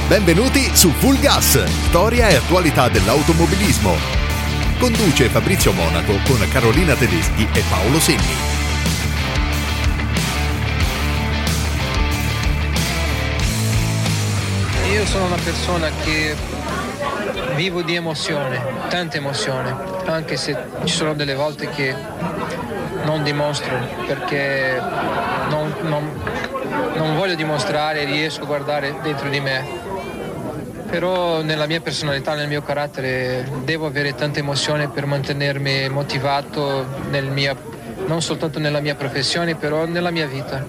Benvenuti su Full Gas, storia e attualità dell'automobilismo. Conduce Fabrizio Monaco con Carolina Tedeschi e Paolo Senni. Io sono una persona che vivo di emozione, tanta emozione, anche se ci sono delle volte che non dimostro perché non voglio dimostrare, riesco a guardare dentro di me. Però nella mia personalità, nel mio carattere, devo avere tanta emozione per mantenermi motivato non soltanto nella mia professione, però nella mia vita.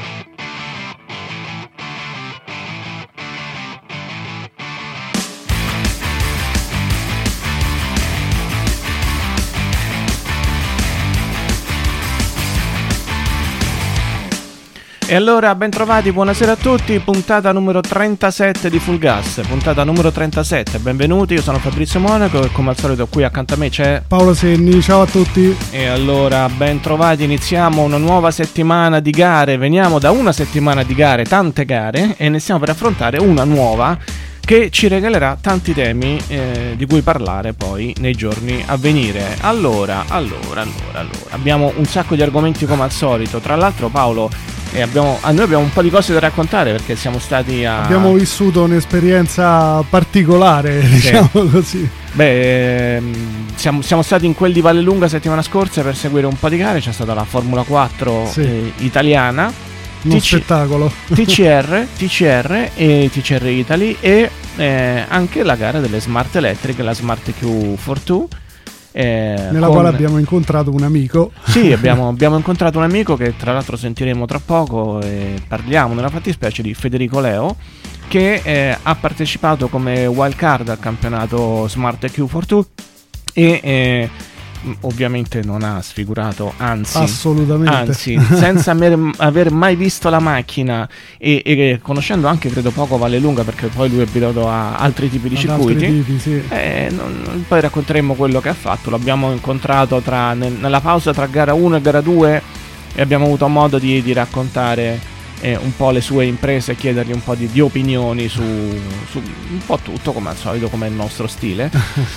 E allora, bentrovati, buonasera a tutti, puntata numero 37 di Full Gas, puntata numero 37, benvenuti, io sono Fabrizio Monaco e come al solito qui accanto a me c'è Paolo Senni, ciao a tutti. E allora, bentrovati, iniziamo una nuova settimana di gare, veniamo da una settimana di gare, tante gare, e ne stiamo per affrontare una nuova che ci regalerà tanti temi di cui parlare poi nei giorni a venire. Allora, abbiamo un sacco di argomenti come al solito, tra l'altro Paolo... noi abbiamo un po' di cose da raccontare perché siamo stati abbiamo vissuto un'esperienza particolare, diciamo così. Siamo stati in quel di Vallelunga settimana scorsa per seguire un po' di gare. C'è stata la Formula 4 italiana, uno spettacolo, TCR e TCR Italy, e anche la gara delle Smart Electric, la Smart Q42. Nella quale abbiamo incontrato un amico. Sì, abbiamo incontrato un amico che tra l'altro sentiremo tra poco, e parliamo nella fattispecie di Federico Leo, che ha partecipato come wild card al campionato Smart Q42 e ovviamente non ha sfigurato, anzi senza aver mai visto la macchina e conoscendo anche credo poco Vallelunga, perché poi lui è abituato a altri tipi di circuiti, poi racconteremo quello che ha fatto. L'abbiamo incontrato nella pausa tra gara 1 e gara 2 e abbiamo avuto modo di raccontare un po' le sue imprese e chiedergli un po' di opinioni su un po' tutto, come al solito, come è il nostro stile.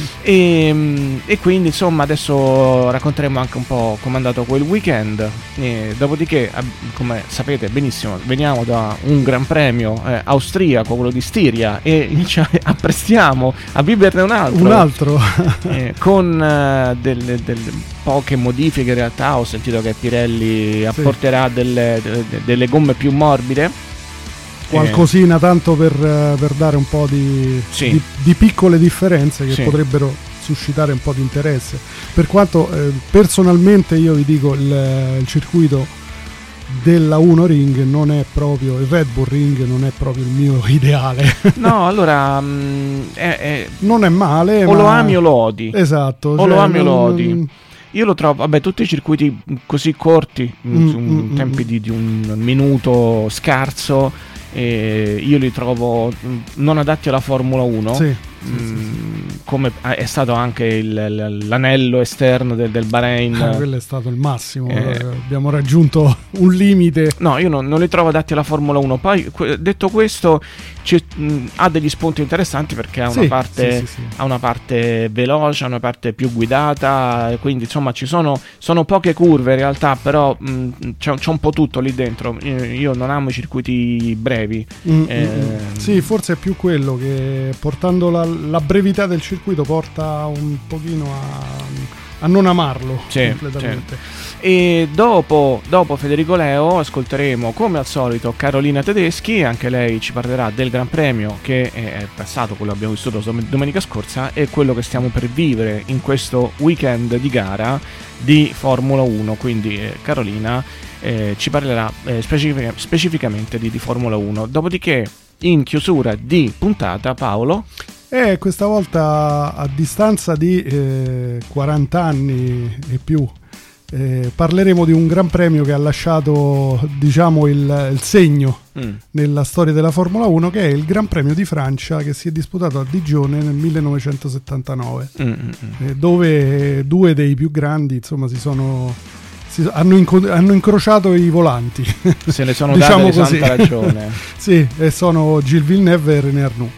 e quindi insomma adesso racconteremo anche un po' come è andato quel weekend, dopodiché come sapete benissimo veniamo da un gran premio austriaco, quello di Stiria, e ci apprestiamo a viverne un altro. Con delle poche modifiche. In realtà ho sentito che Pirelli apporterà delle gomme più morbide, qualcosina, tanto per dare un po' di piccole differenze che potrebbero suscitare un po' di interesse. Per quanto personalmente io vi dico, il circuito della 1 Ring non è proprio, il Red Bull Ring non è proprio il mio ideale. No, allora non è male, o lo ami o lo odi. Esatto, o lo ami o lo odi. Io lo trovo, tutti i circuiti così corti, su tempi di un minuto scarso, io li trovo non adatti alla Formula 1. Come è stato anche l'anello esterno del Bahrain. Quello è stato il massimo, abbiamo raggiunto un limite. No, io non li trovo adatti alla Formula 1. Poi detto questo, ha degli spunti interessanti perché ha una parte veloce, ha una parte più guidata, quindi insomma sono poche curve in realtà, però c'è un po' tutto lì dentro. Io non amo i circuiti brevi. Sì, forse è più quello che, portando la brevità del circuito, porta un pochino a non amarlo completamente. E dopo Federico Leo ascolteremo come al solito Carolina Tedeschi, anche lei ci parlerà del Gran Premio che è passato, quello che abbiamo vissuto domenica scorsa, e quello che stiamo per vivere in questo weekend di gara di Formula 1. Quindi Carolina ci parlerà specificamente di Formula 1. Dopodiché, in chiusura di puntata, Paolo, questa volta a distanza di 40 anni e più parleremo di un gran premio che ha lasciato, diciamo, il segno nella storia della Formula 1, che è il Gran Premio di Francia, che si è disputato a Digione nel 1979, dove due dei più grandi, insomma, si hanno incrociato i volanti. Se ne sono diciamo date così. Santa ragione. Sì, e sono Gilles Villeneuve e René Arnoux.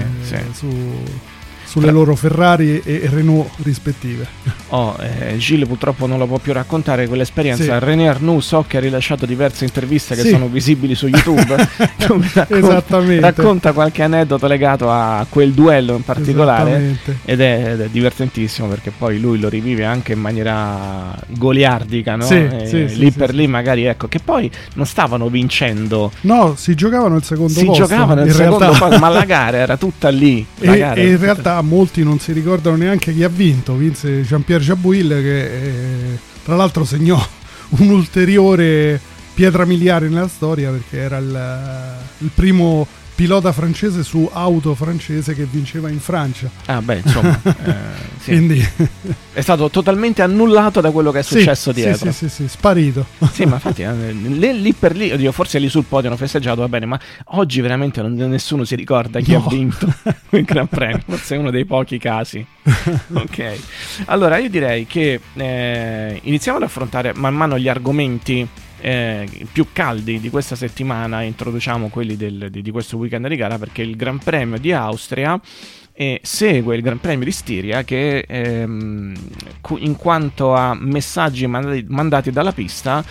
Sulle loro Ferrari e Renault rispettive. Gilles purtroppo non lo può più raccontare quell'esperienza. Sì. René Arnoux so che ha rilasciato diverse interviste che sono visibili su YouTube. Esattamente. Racconta qualche aneddoto legato a quel duello in particolare ed è divertentissimo, perché poi lui lo rivive anche in maniera goliardica, no? Lì magari, ecco, che poi non stavano vincendo. No, si giocavano il secondo posto. Giocavano il secondo posto, ma la gara era tutta lì. E in realtà molti non si ricordano neanche chi ha vinto. Vinse Jean-Pierre Jabouille, che tra l'altro segnò un'ulteriore pietra miliare nella storia, perché era il primo pilota francese su auto francese che vinceva in Francia. Insomma sì. Quindi è stato totalmente annullato da quello che è successo dietro. Sì, sparito. Sì, ma infatti lì per lì, oddio, forse lì sul podio hanno festeggiato, va bene, ma oggi veramente nessuno si ricorda chi ha vinto il Gran Premio, forse è uno dei pochi casi. Ok, allora io direi che iniziamo ad affrontare man mano gli argomenti più caldi di questa settimana. Introduciamo quelli di questo weekend di gara, perché il Gran Premio di Austria segue il Gran Premio di Stiria, che in quanto a messaggi mandati dalla pista,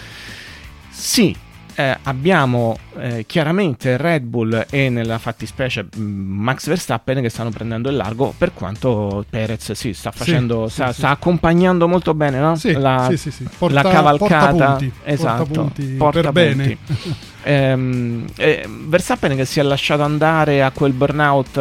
abbiamo chiaramente Red Bull e nella fattispecie Max Verstappen che stanno prendendo il largo, per quanto Perez sta facendo, sta accompagnando molto bene, no? La cavalcata, esatto, porta bene. Verstappen che si è lasciato andare a quel burnout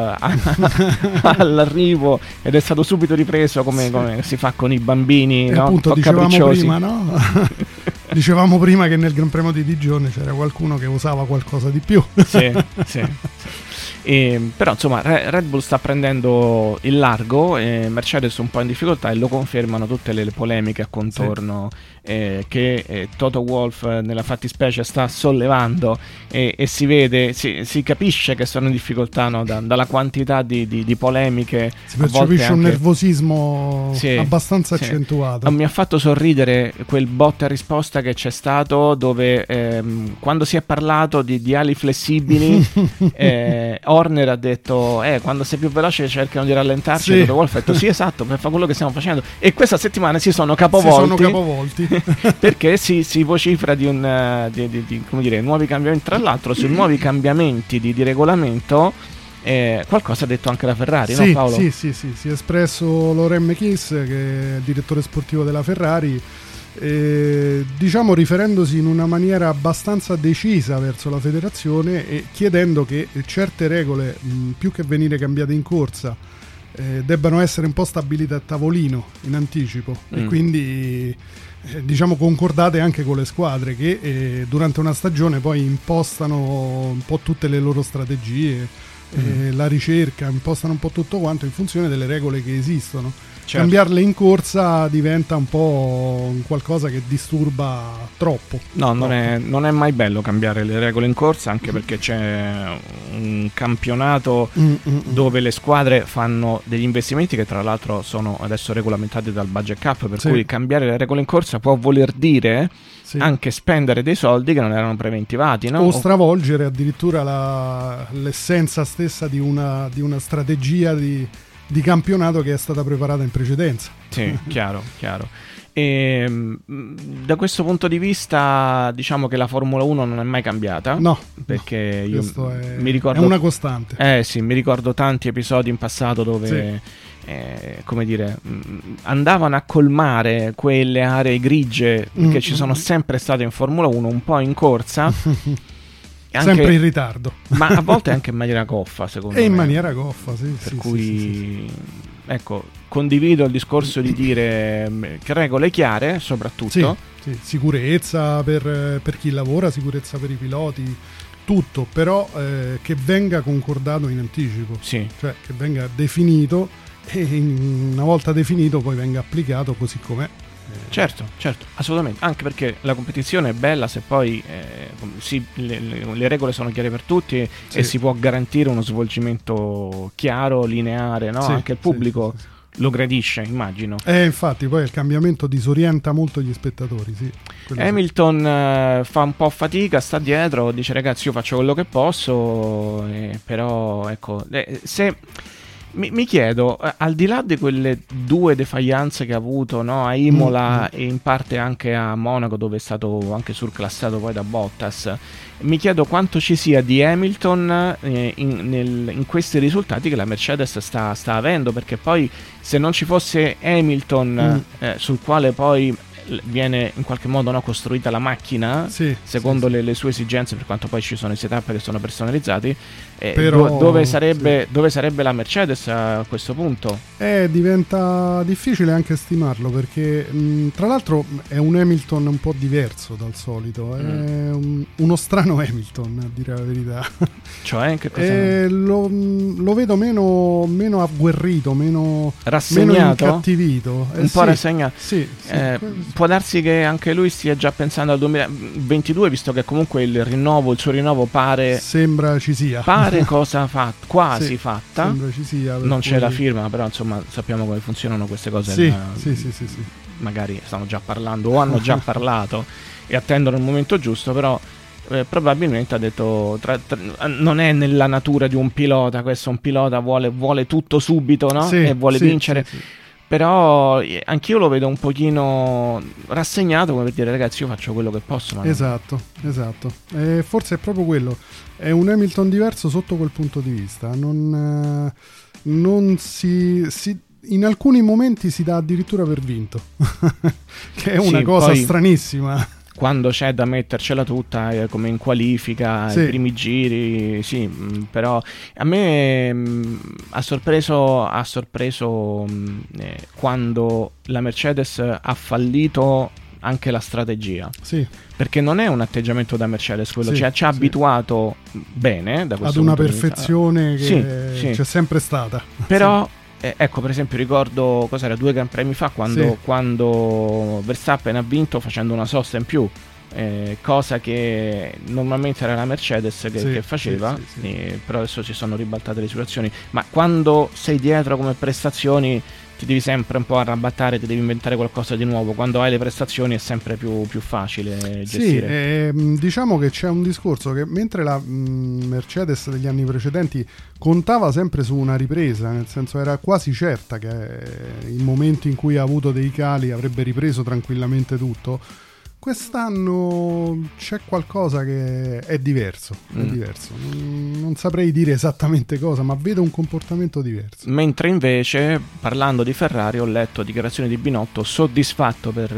all'arrivo ed è stato subito ripreso come si fa con i bambini, no? Appunto, un po' capricciosi. prima, no? Dicevamo prima che nel Gran Premio di Digione c'era qualcuno che usava qualcosa di più. Sì. Però insomma Red Bull sta prendendo il largo, Mercedes un po' in difficoltà, e lo confermano tutte le polemiche a contorno che Toto Wolff nella fattispecie sta sollevando, e si vede, si capisce che sono in difficoltà, no? Dalla quantità di polemiche. Si percepisce un nervosismo abbastanza accentuato. Mi ha fatto sorridere quel botta e risposta che c'è stato, dove quando si è parlato di ali flessibili Horner ha detto quando sei più veloce cercano di rallentarci. Toto Wolff ha detto sì, esatto, per fare quello che stiamo facendo. E questa settimana si sono capovolti. Perché si vocifera di come dire, nuovi cambiamenti. Tra l'altro sui nuovi cambiamenti di regolamento qualcosa ha detto anche la Ferrari, no Paolo? Sì, si è espresso Laurent Mekies, che è il direttore sportivo della Ferrari, diciamo riferendosi in una maniera abbastanza decisa verso la federazione e chiedendo che certe regole, più che venire cambiate in corsa, debbano essere un po' stabilite a tavolino in anticipo, e quindi diciamo concordate anche con le squadre che durante una stagione poi impostano un po' tutte le loro strategie, la ricerca, impostano un po' tutto quanto in funzione delle regole che esistono. Certo. Cambiarle in corsa diventa un po' qualcosa che disturba troppo. No, non è mai bello cambiare le regole in corsa, anche perché c'è un campionato dove le squadre fanno degli investimenti che tra l'altro sono adesso regolamentati dal budget cap, per cui cambiare le regole in corsa può voler dire anche spendere dei soldi che non erano preventivati, no? O stravolgere addirittura l'essenza stessa di una strategia di campionato che è stata preparata in precedenza. Sì, chiaro. E da questo punto di vista diciamo che la Formula 1 non è mai cambiata. No, perché io mi ricordo, è una costante. Mi ricordo tanti episodi in passato dove come dire, andavano a colmare quelle aree grigie che ci sono sempre state in Formula 1, un po' in corsa. Sempre in ritardo, ma a volte anche in maniera goffa, secondo me. In maniera goffa, sì. Per cui ecco, condivido il discorso di dire che regole chiare, soprattutto. Sì. Sicurezza per chi lavora, sicurezza per i piloti, tutto, però che venga concordato in anticipo. Sì. Cioè che venga definito, e una volta definito poi venga applicato così com'è. Certo, assolutamente, anche perché la competizione è bella se poi le regole sono chiare per tutti e si può garantire uno svolgimento chiaro, lineare, no? Anche il pubblico lo gradisce, immagino. Infatti poi il cambiamento disorienta molto gli spettatori, sì. Hamilton fa un po' fatica, sta dietro, dice ragazzi io faccio quello che posso, però ecco, se mi chiedo, al di là di quelle 2 defaillanze che ha avuto, no, a Imola e in parte anche a Monaco, dove è stato anche surclassato poi da Bottas, mi chiedo quanto ci sia di Hamilton in questi risultati che la Mercedes sta avendo, perché poi se non ci fosse Hamilton sul quale poi viene in qualche modo, no, costruita la macchina secondo le sue esigenze, per quanto poi ci sono i setup che sono personalizzati, però, dove sarebbe la Mercedes a questo punto? Diventa difficile anche stimarlo, perché tra l'altro è un Hamilton un po' diverso dal solito, è uno strano Hamilton, a dire la verità. Cioè, che cosa? Lo vedo meno agguerrito, meno rassegnato, meno incattivito, un po' rassegnato. Può darsi che anche lui stia già pensando al 2022, visto che comunque il suo rinnovo sembra ci sia, cosa fatta, quasi fatta, sembra ci sia, non c'è la firma, però insomma sappiamo come funzionano queste cose. Sì. Magari stanno già parlando o hanno già parlato e attendono il momento giusto, però probabilmente ha detto non è nella natura di un pilota, questo un pilota vuole tutto subito, no? E vuole vincere. Sì. Però anch'io lo vedo un pochino rassegnato, come per dire ragazzi io faccio quello che posso. Ma esatto. Forse è proprio quello, è un Hamilton diverso sotto quel punto di vista. Non si in alcuni momenti si dà addirittura per vinto, che è una cosa stranissima. Quando c'è da mettercela tutta, come in qualifica, i primi giri, però a me ha sorpreso quando la Mercedes ha fallito anche la strategia, perché non è un atteggiamento da Mercedes quello, ci ha abituato bene da questo ad una perfezione che c'è sempre stata, però ecco, per esempio ricordo cos'era 2 Gran Premi fa quando Verstappen ha vinto facendo una sosta in più, cosa che normalmente era la Mercedes che faceva, però adesso si sono ribaltate le situazioni. Ma quando sei dietro come prestazioni ti devi sempre un po' arrabattare, ti devi inventare qualcosa di nuovo. Quando hai le prestazioni è sempre più facile gestire. Diciamo che c'è un discorso che mentre la Mercedes degli anni precedenti contava sempre su una ripresa, nel senso era quasi certa che in momenti in cui ha avuto dei cali avrebbe ripreso tranquillamente tutto, quest'anno c'è qualcosa che è diverso, non saprei dire esattamente cosa, ma vedo un comportamento diverso. Mentre invece, parlando di Ferrari, ho letto dichiarazioni di Binotto soddisfatto per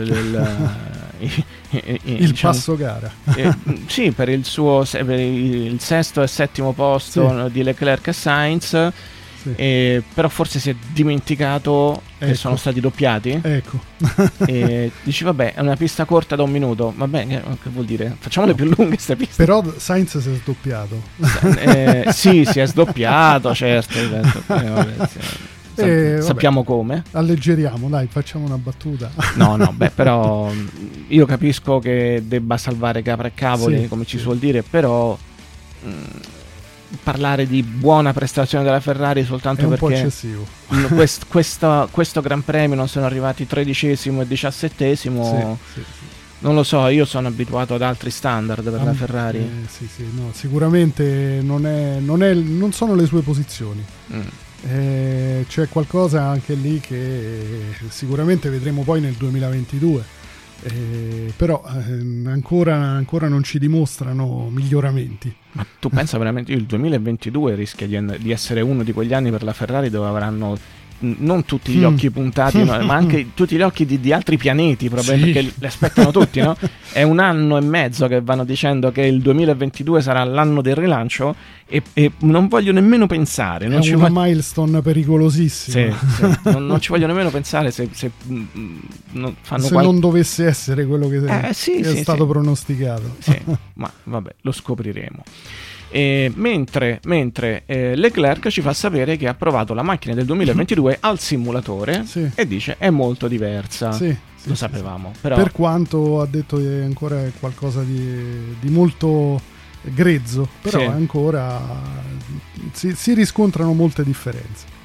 il passo gara. Per il suo per il sesto e settimo posto di Leclerc e Sainz. Però forse si è dimenticato che sono stati doppiati. E dici vabbè, è una pista corta da 1 minuto, vabbè, che vuol dire? Facciamole più lunghe queste piste. Però Sainz si è sdoppiato. Si è sdoppiato, certo. Sappiamo come. Alleggeriamo, dai, facciamo una battuta. No, però io capisco che debba salvare capra e cavoli, come ci suol dire, però parlare di buona prestazione della Ferrari soltanto perché è un po' eccessivo. questo Gran Premio non sono arrivati 13° e 17°. Non lo so, io sono abituato ad altri standard per la Ferrari. Sicuramente non sono le sue posizioni. C'è qualcosa anche lì che sicuramente vedremo poi nel 2022. Però ancora non ci dimostrano miglioramenti. Ma tu pensa veramente, il 2022 rischia di essere uno di quegli anni per la Ferrari dove avranno non tutti gli occhi puntati, ma anche tutti gli occhi di altri pianeti, probabilmente, perché li aspettano tutti, no? È 1 anno e mezzo che vanno dicendo che il 2022 sarà l'anno del rilancio e non voglio nemmeno pensare. È una milestone pericolosissima. Non ci voglio nemmeno pensare se non dovesse essere quello che è stato pronosticato. Ma vabbè, lo scopriremo. Mentre Leclerc ci fa sapere che ha provato la macchina del 2022 al simulatore e dice è molto diversa. Lo sapevamo, però per quanto ha detto che ancora è qualcosa di molto grezzo, però ancora si riscontrano molte differenze.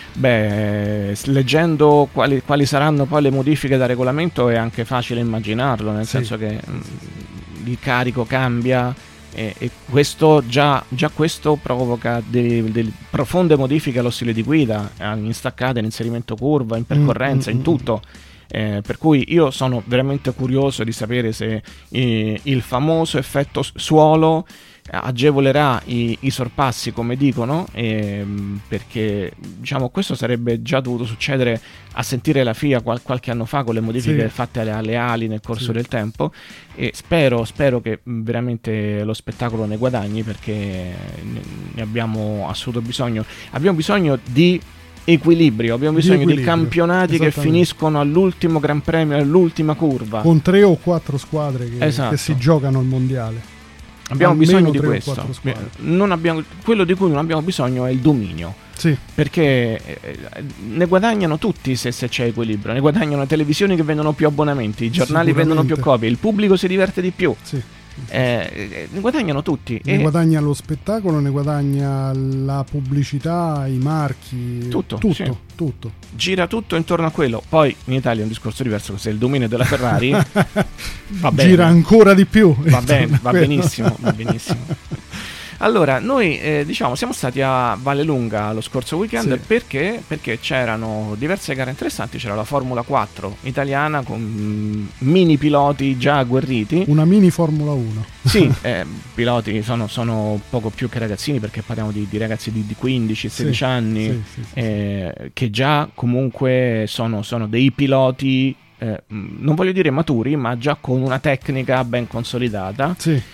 Beh, leggendo quali saranno poi le modifiche da regolamento è anche facile immaginarlo, nel senso che il carico cambia e questo già questo provoca delle profonde modifiche allo stile di guida, in staccate, in inserimento curva, in percorrenza, in tutto. Per cui io sono veramente curioso di sapere se il famoso effetto suolo agevolerà i sorpassi, come dicono, perché diciamo questo sarebbe già dovuto succedere, a sentire la FIA qualche anno fa con le modifiche fatte alle ali nel corso del tempo, e spero che veramente lo spettacolo ne guadagni, perché ne abbiamo assoluto bisogno. Abbiamo bisogno di equilibrio, abbiamo bisogno di campionati che finiscono all'ultimo Gran Premio, all'ultima curva, con 3 o 4 squadre che si giocano il mondiale. Abbiamo bisogno di questo. Quello di cui non abbiamo bisogno è il dominio. Sì. Perché ne guadagnano tutti se c'è equilibrio. Ne guadagnano le televisioni che vendono più abbonamenti, i giornali vendono più copie, il pubblico si diverte di più. Sì. Ne guadagnano tutti. Ne guadagna lo spettacolo, ne guadagna la pubblicità, i marchi, tutto. Gira tutto intorno a quello. Poi in Italia è un discorso diverso, se il dominio della Ferrari va bene, gira ancora di più, va benissimo. Allora, noi siamo stati a Vallelunga lo scorso weekend perché c'erano diverse gare interessanti. C'era la Formula 4 italiana con mini piloti già agguerriti. Una mini Formula 1. Sì, piloti sono poco più che ragazzini, perché parliamo di ragazzi di 15-16 anni, che già comunque sono dei piloti, non voglio dire maturi, ma già con una tecnica ben consolidata,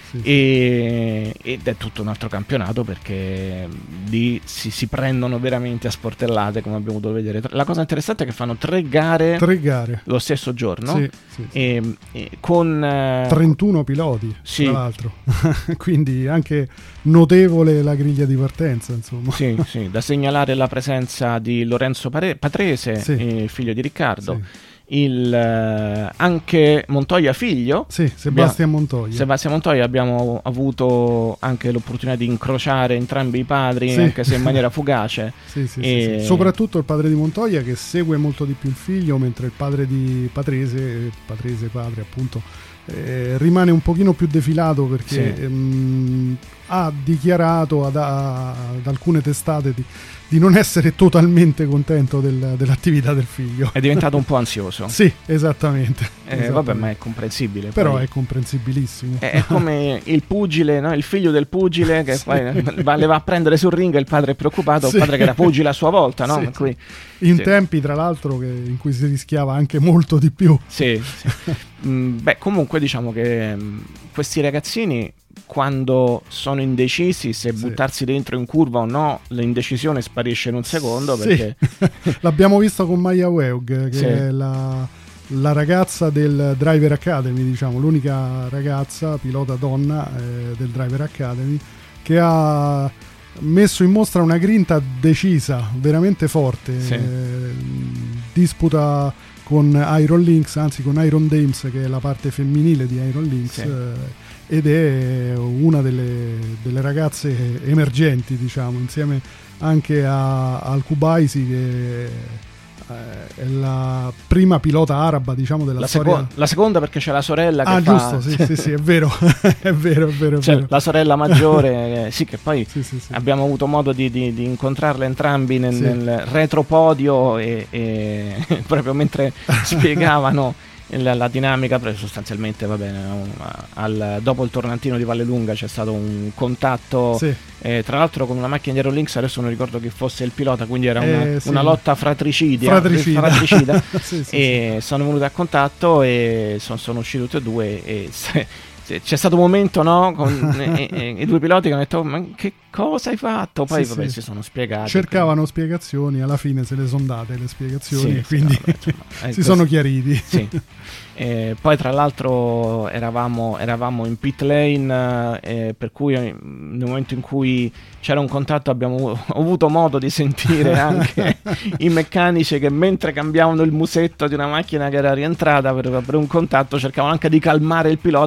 ed è tutto un altro campionato, perché lì si prendono veramente a sportellate, come abbiamo dovuto vedere. La cosa interessante è che fanno 3 gare lo stesso giorno, e con 31 piloti, tra l'altro. Quindi anche notevole la griglia di partenza, insomma. Sì, da segnalare la presenza di Lorenzo Patrese, figlio di Riccardo, anche Montoya figlio, Sebastian Montoya. Abbiamo avuto anche l'opportunità di incrociare entrambi i padri, anche se in maniera fugace. Soprattutto il padre di Montoya, che segue molto di più il figlio, mentre il padre di Patrese padre appunto, rimane un pochino più defilato, perché ha dichiarato ad alcune testate di non essere totalmente contento dell'attività del figlio. È diventato un po' ansioso. Sì, esattamente. Vabbè, ma è comprensibile. Però poi è comprensibilissimo. È come il pugile, no? Il figlio del pugile che poi le va a prendere sul ring, e il padre è preoccupato, il padre che era pugile a sua volta, no? In tempi, tra l'altro, in cui si rischiava anche molto di più. Beh, comunque diciamo che questi ragazzini, quando sono indecisi se buttarsi dentro in curva o no, l'indecisione sparisce in un secondo, perché l'abbiamo visto con Maya Weug, che è la ragazza del Driver Academy, diciamo l'unica ragazza pilota donna del Driver Academy, che ha messo in mostra una grinta decisa, veramente forte. Disputa con Iron Lynx, anzi con Iron Dames, che è la parte femminile di Iron Lynx, ed è una delle ragazze emergenti, diciamo, insieme anche al Kubaisi, che è la prima pilota araba, diciamo, della storia. La seconda, perché c'è la sorella che giusto, sì, è vero. è vero. La sorella maggiore, che poi abbiamo avuto modo di incontrarle entrambi nel retropodio, e proprio mentre spiegavano la dinamica, perché sostanzialmente dopo il tornantino di Vallelunga c'è stato un contatto, tra l'altro con una macchina di Aero Lynx, adesso non ricordo chi fosse il pilota, quindi era una lotta fratricida. E sono venuti a contatto e sono usciti tutti e due, e c'è stato un momento, no, con i due piloti che hanno detto: ma che cosa hai fatto? Poi si sono spiegati, cercavano spiegazioni, alla fine se le sono date le spiegazioni, quindi si sono chiariti. Poi tra l'altro eravamo in pit lane, per cui nel momento in cui c'era un contatto ho avuto modo di sentire anche i meccanici che, mentre cambiavano il musetto di una macchina che era rientrata per un contatto, cercavano anche di calmare il pilota sotto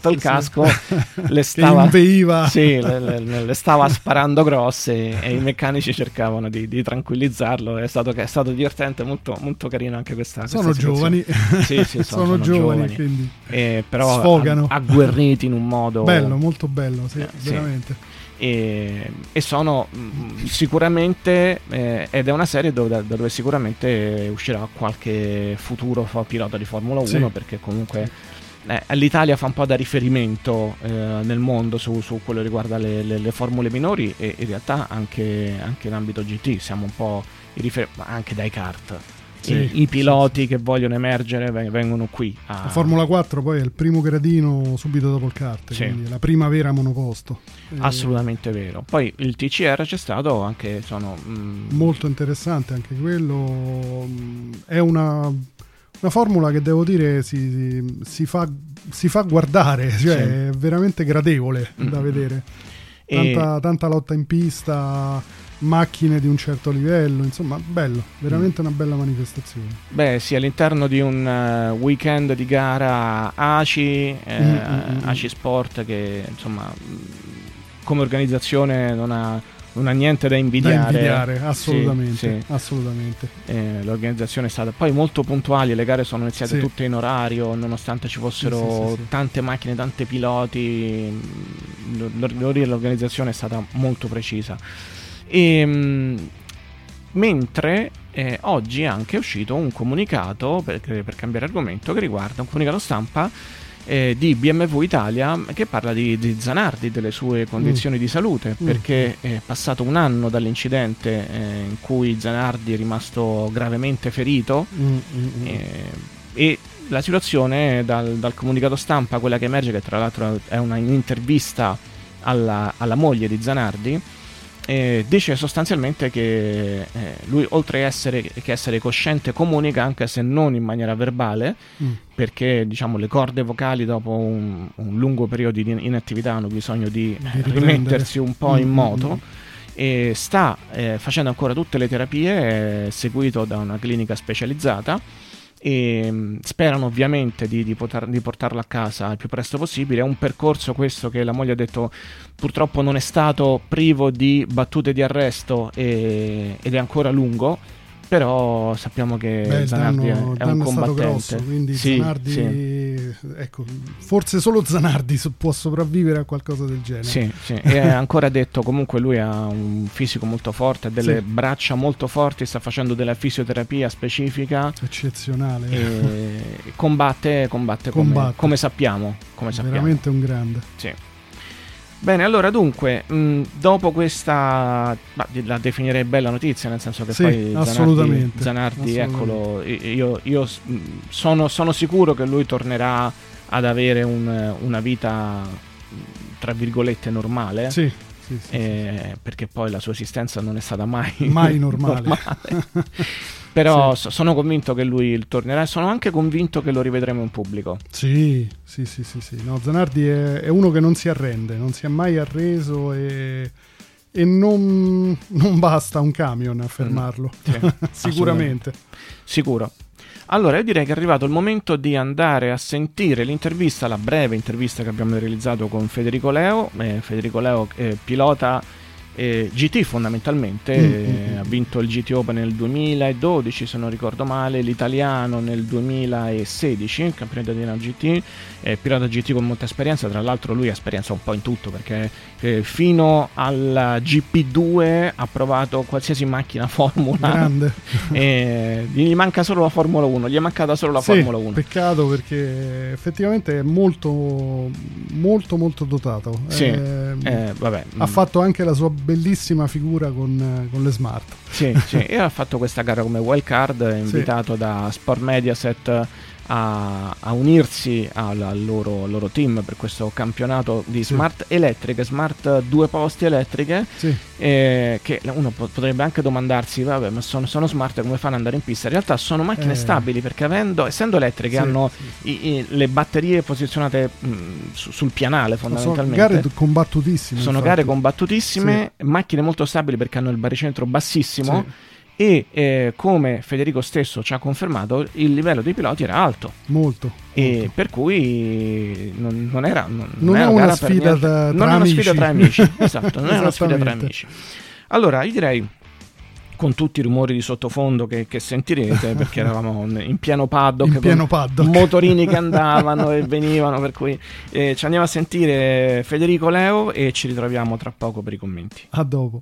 sotto il casco le stava, le stava sparando grosse e i meccanici cercavano di tranquillizzarlo. È stato divertente, molto, molto carino anche questa sono giovani. Sì, sono giovani, quindi però sfogano, agguerriti in un modo bello, molto bello, sì, veramente. E sono sicuramente ed è una serie dove sicuramente uscirà qualche futuro pilota di Formula 1, perché comunque l'Italia fa un po' da riferimento nel mondo su quello che riguarda le formule minori, e in realtà anche in ambito GT siamo un po' anche dai kart. I piloti che vogliono emergere vengono qui. La Formula 4 poi è il primo gradino subito dopo il kart, quindi è la prima vera monoposto. Assolutamente vero. Poi il TCR c'è stato anche, molto interessante anche quello. È una formula che devo dire si fa guardare, cioè è veramente gradevole da vedere. Tanta lotta in pista, macchine di un certo livello, insomma bello, veramente una bella manifestazione. Beh sì, all'interno di un weekend di gara ACI Sport, che insomma come organizzazione non ha niente da invidiare. Assolutamente. L'organizzazione è stata poi molto puntuale, le gare sono iniziate tutte in orario, nonostante ci fossero tante macchine, tanti piloti. L'organizzazione è stata molto precisa. Mentre oggi è anche uscito un comunicato, per cambiare argomento, che riguarda un comunicato stampa di BMW Italia, che parla di Zanardi, delle sue condizioni di salute, perché è passato un anno dall'incidente in cui Zanardi è rimasto gravemente ferito, e la situazione dal comunicato stampa, quella che emerge, che tra l'altro è un'intervista alla moglie di Zanardi, dice sostanzialmente che lui, oltre a essere cosciente, comunica anche se non in maniera verbale, perché diciamo le corde vocali dopo un lungo periodo di inattività hanno bisogno di rimettersi un po' in moto, e sta facendo ancora tutte le terapie, seguito da una clinica specializzata, e sperano ovviamente di portarlo a casa il più presto possibile. È un percorso questo che la moglie ha detto purtroppo non è stato privo di battute di arresto ed è ancora lungo, però sappiamo che Zanardi è un combattente. Stato grosso, quindi Zanardi, ecco, forse solo Zanardi può sopravvivere a qualcosa del genere. E ha ancora detto comunque lui ha un fisico molto forte, ha delle braccia molto forti, sta facendo della fisioterapia specifica eccezionale, e combatte come sappiamo. Veramente un grande. Bene, allora dunque, dopo questa, la definirei bella notizia, nel senso che poi Zanardi, eccolo, io sono sicuro che lui tornerà ad avere una vita tra virgolette normale. Perché poi la sua esistenza non è stata mai normale. Però sono convinto che lui tornerà, e sono anche convinto che lo rivedremo in pubblico. Sì. No, Zanardi è uno che non si arrende, non si è mai arreso, e non basta un camion a fermarlo. Sicuramente. Sicuro. Allora io direi che è arrivato il momento di andare a sentire l'intervista, la breve intervista che abbiamo realizzato con Federico Leo. Federico Leo pilota GT fondamentalmente, ha vinto il GT Open nel 2012 se non ricordo male, l'italiano nel 2016, il campionato di GT, pilota GT con molta esperienza, tra l'altro lui ha esperienza un po' in tutto, perché fino al GP2 ha provato qualsiasi macchina Formula. Grande. Gli manca solo la Formula 1, gli è mancata solo la Formula 1. Peccato, perché effettivamente è molto dotato. Ha fatto anche la sua bellissima figura con le Smart. E ha fatto questa gara come wild card, invitato da Sport Mediaset a unirsi al loro team per questo campionato di Smart elettriche, Smart 2 posti elettriche, che uno potrebbe anche domandarsi, vabbè, ma sono Smart, come fanno ad andare in pista? In realtà sono macchine stabili, perché essendo elettriche hanno le batterie posizionate sul pianale, fondamentalmente. Sono gare combattutissime. Macchine molto stabili perché hanno il baricentro bassissimo, e come Federico stesso ci ha confermato, il livello dei piloti era alto, molto, e per cui non è una sfida tra amici. Esatto, non è una sfida tra amici. Allora io direi, con tutti i rumori di sottofondo che sentirete, perché eravamo in pieno paddock, motorini che andavano e venivano, per cui ci andiamo a sentire Federico Leo e ci ritroviamo tra poco per i commenti. A dopo.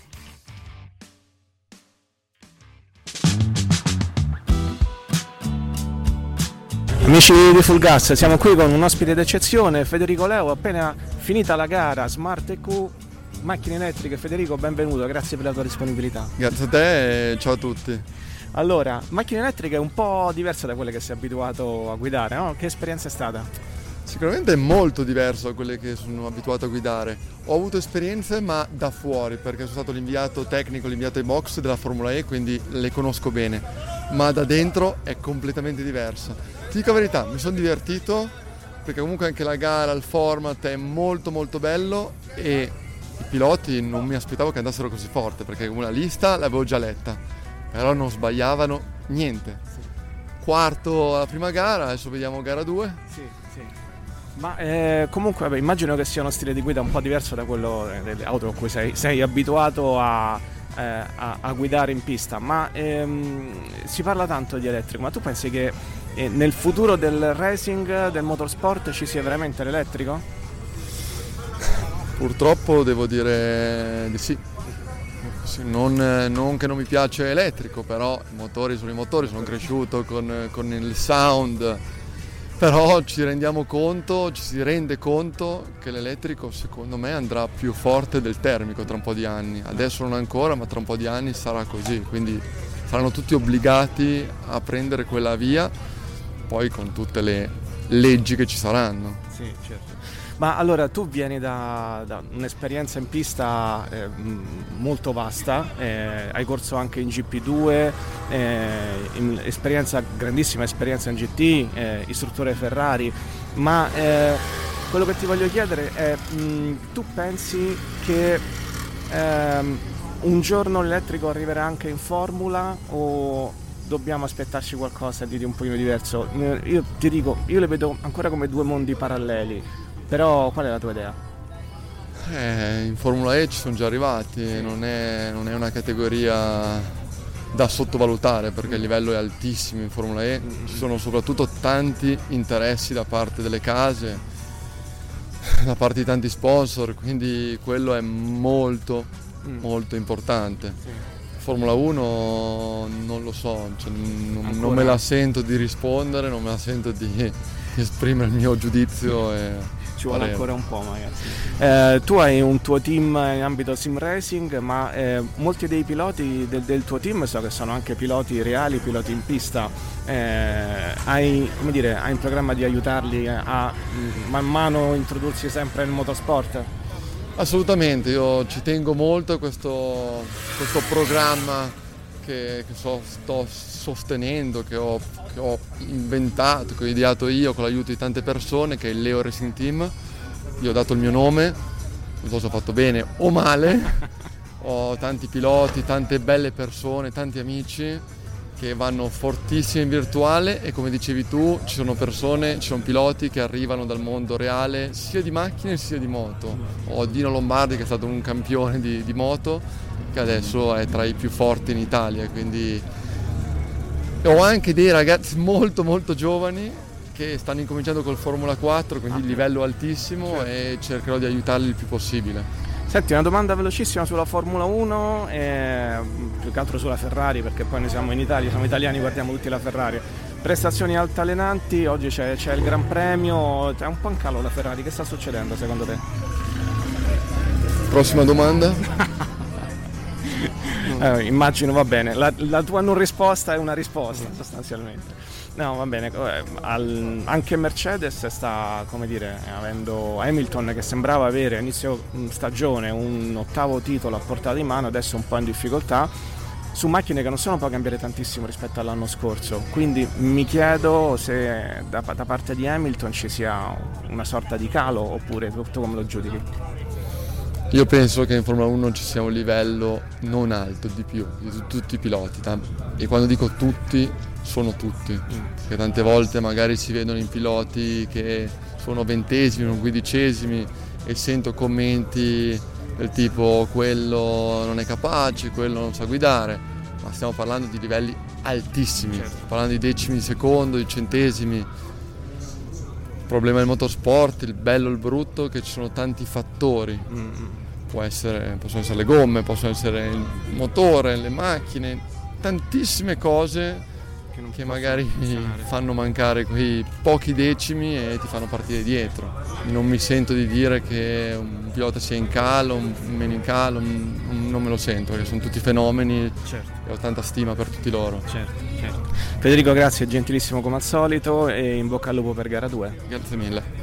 Amici di Full Gas, siamo qui con un ospite d'eccezione, Federico Leo. Appena finita la gara Smart EQ macchine elettriche. Federico, benvenuto, grazie per la tua disponibilità. Grazie a te e ciao a tutti. Allora, macchine elettriche è un po' diversa da quelle che sei abituato a guidare, no? Che esperienza è stata? Sicuramente è molto diverso da quelle che sono abituato a guidare. Ho avuto esperienze ma da fuori, perché sono stato l'inviato tecnico, l'inviato ai box della Formula E, quindi le conosco bene, ma da dentro è completamente diversa. Ti dico la verità, mi sono divertito, perché comunque anche la gara, il format è molto molto bello e i piloti non mi aspettavo che andassero così forte, perché una lista l'avevo già letta, però non sbagliavano niente. Quarto alla prima gara, adesso vediamo gara 2. Sì. Ma comunque immagino che sia uno stile di guida un po' diverso da quello delle auto con cui sei abituato a guidare in pista, ma si parla tanto di elettrico, ma tu pensi che nel futuro del racing, del motorsport, ci sia veramente l'elettrico? Purtroppo devo dire di sì. Non che non mi piace elettrico, però i motori sono i motori, sono cresciuto con il sound, però ci si rende conto che l'elettrico secondo me andrà più forte del termico tra un po' di anni. Adesso non ancora, ma tra un po' di anni sarà così, quindi saranno tutti obbligati a prendere quella via, poi con tutte le leggi che ci saranno. Sì, certo. Ma allora tu vieni da un'esperienza in pista molto vasta, hai corso anche in GP2, grandissima esperienza in GT, istruttore Ferrari, ma quello che ti voglio chiedere è, tu pensi che un giorno l'elettrico arriverà anche in Formula o dobbiamo aspettarci qualcosa di un pochino diverso? Io ti dico, io le vedo ancora come due mondi paralleli. Però qual è la tua idea? In Formula E ci sono già arrivati, non è una categoria da sottovalutare, perché il livello è altissimo in Formula E, ci sono soprattutto tanti interessi da parte delle case, da parte di tanti sponsor, quindi quello è molto molto importante. Formula 1 non lo so, non me la sento di rispondere, non me la sento di esprimere il mio giudizio. Ci vuole ancora un po', magari. Tu hai un tuo team in ambito sim racing, ma molti dei piloti del tuo team so che sono anche piloti reali, piloti in pista. Hai in programma di aiutarli a man mano introdursi sempre nel motorsport? Assolutamente, io ci tengo molto a questo programma che sto sostenendo, che ho inventato, che ho ideato io con l'aiuto di tante persone, che è il Leo Racing Team. Io ho dato il mio nome, non so se ho fatto bene o male, ho tanti piloti, tante belle persone, tanti amici che vanno fortissimi in virtuale e, come dicevi tu, ci sono piloti che arrivano dal mondo reale sia di macchine sia di moto. Ho Dino Lombardi, che è stato un campione di moto, che adesso è tra i più forti in Italia, quindi ho anche dei ragazzi molto molto giovani che stanno incominciando col Formula 4, quindi il livello altissimo, certo. E cercherò di aiutarli il più possibile. Senti, una domanda velocissima sulla Formula 1, più che altro sulla Ferrari, perché poi noi siamo in Italia, siamo italiani, guardiamo tutti la Ferrari. Prestazioni altalenanti, oggi c'è il Gran Premio, è un po' in calo la Ferrari, che sta succedendo secondo te? Prossima domanda. Immagino, va bene, la tua non risposta è una risposta sostanzialmente. No, va bene, anche Mercedes sta, avendo Hamilton che sembrava avere a inizio stagione un 8º titolo a portata di mano, adesso un po' in difficoltà, su macchine che non sono poi cambiare tantissimo rispetto all'anno scorso, quindi mi chiedo se da parte di Hamilton ci sia una sorta di calo, oppure tu come lo giudichi? Io penso che in Formula 1 ci sia un livello non alto di più di tutti i piloti, e quando dico tutti, sono tutti, perché tante volte magari si vedono in piloti che sono 20esimi o 15esimi e sento commenti del tipo quello non è capace, quello non sa guidare, ma stiamo parlando di livelli altissimi, stiamo parlando di decimi di secondo, di centesimi. Il problema del motorsport, il bello e il brutto, è che ci sono tanti fattori. Possono essere le gomme, possono essere il motore, le macchine, tantissime cose che magari fanno mancare quei pochi decimi e ti fanno partire dietro. Non mi sento di dire che un pilota sia in calo, meno in calo, non me lo sento, perché sono tutti fenomeni, certo. E ho tanta stima per tutti loro. Certo. Federico, grazie, gentilissimo come al solito, e in bocca al lupo per gara 2. Grazie mille.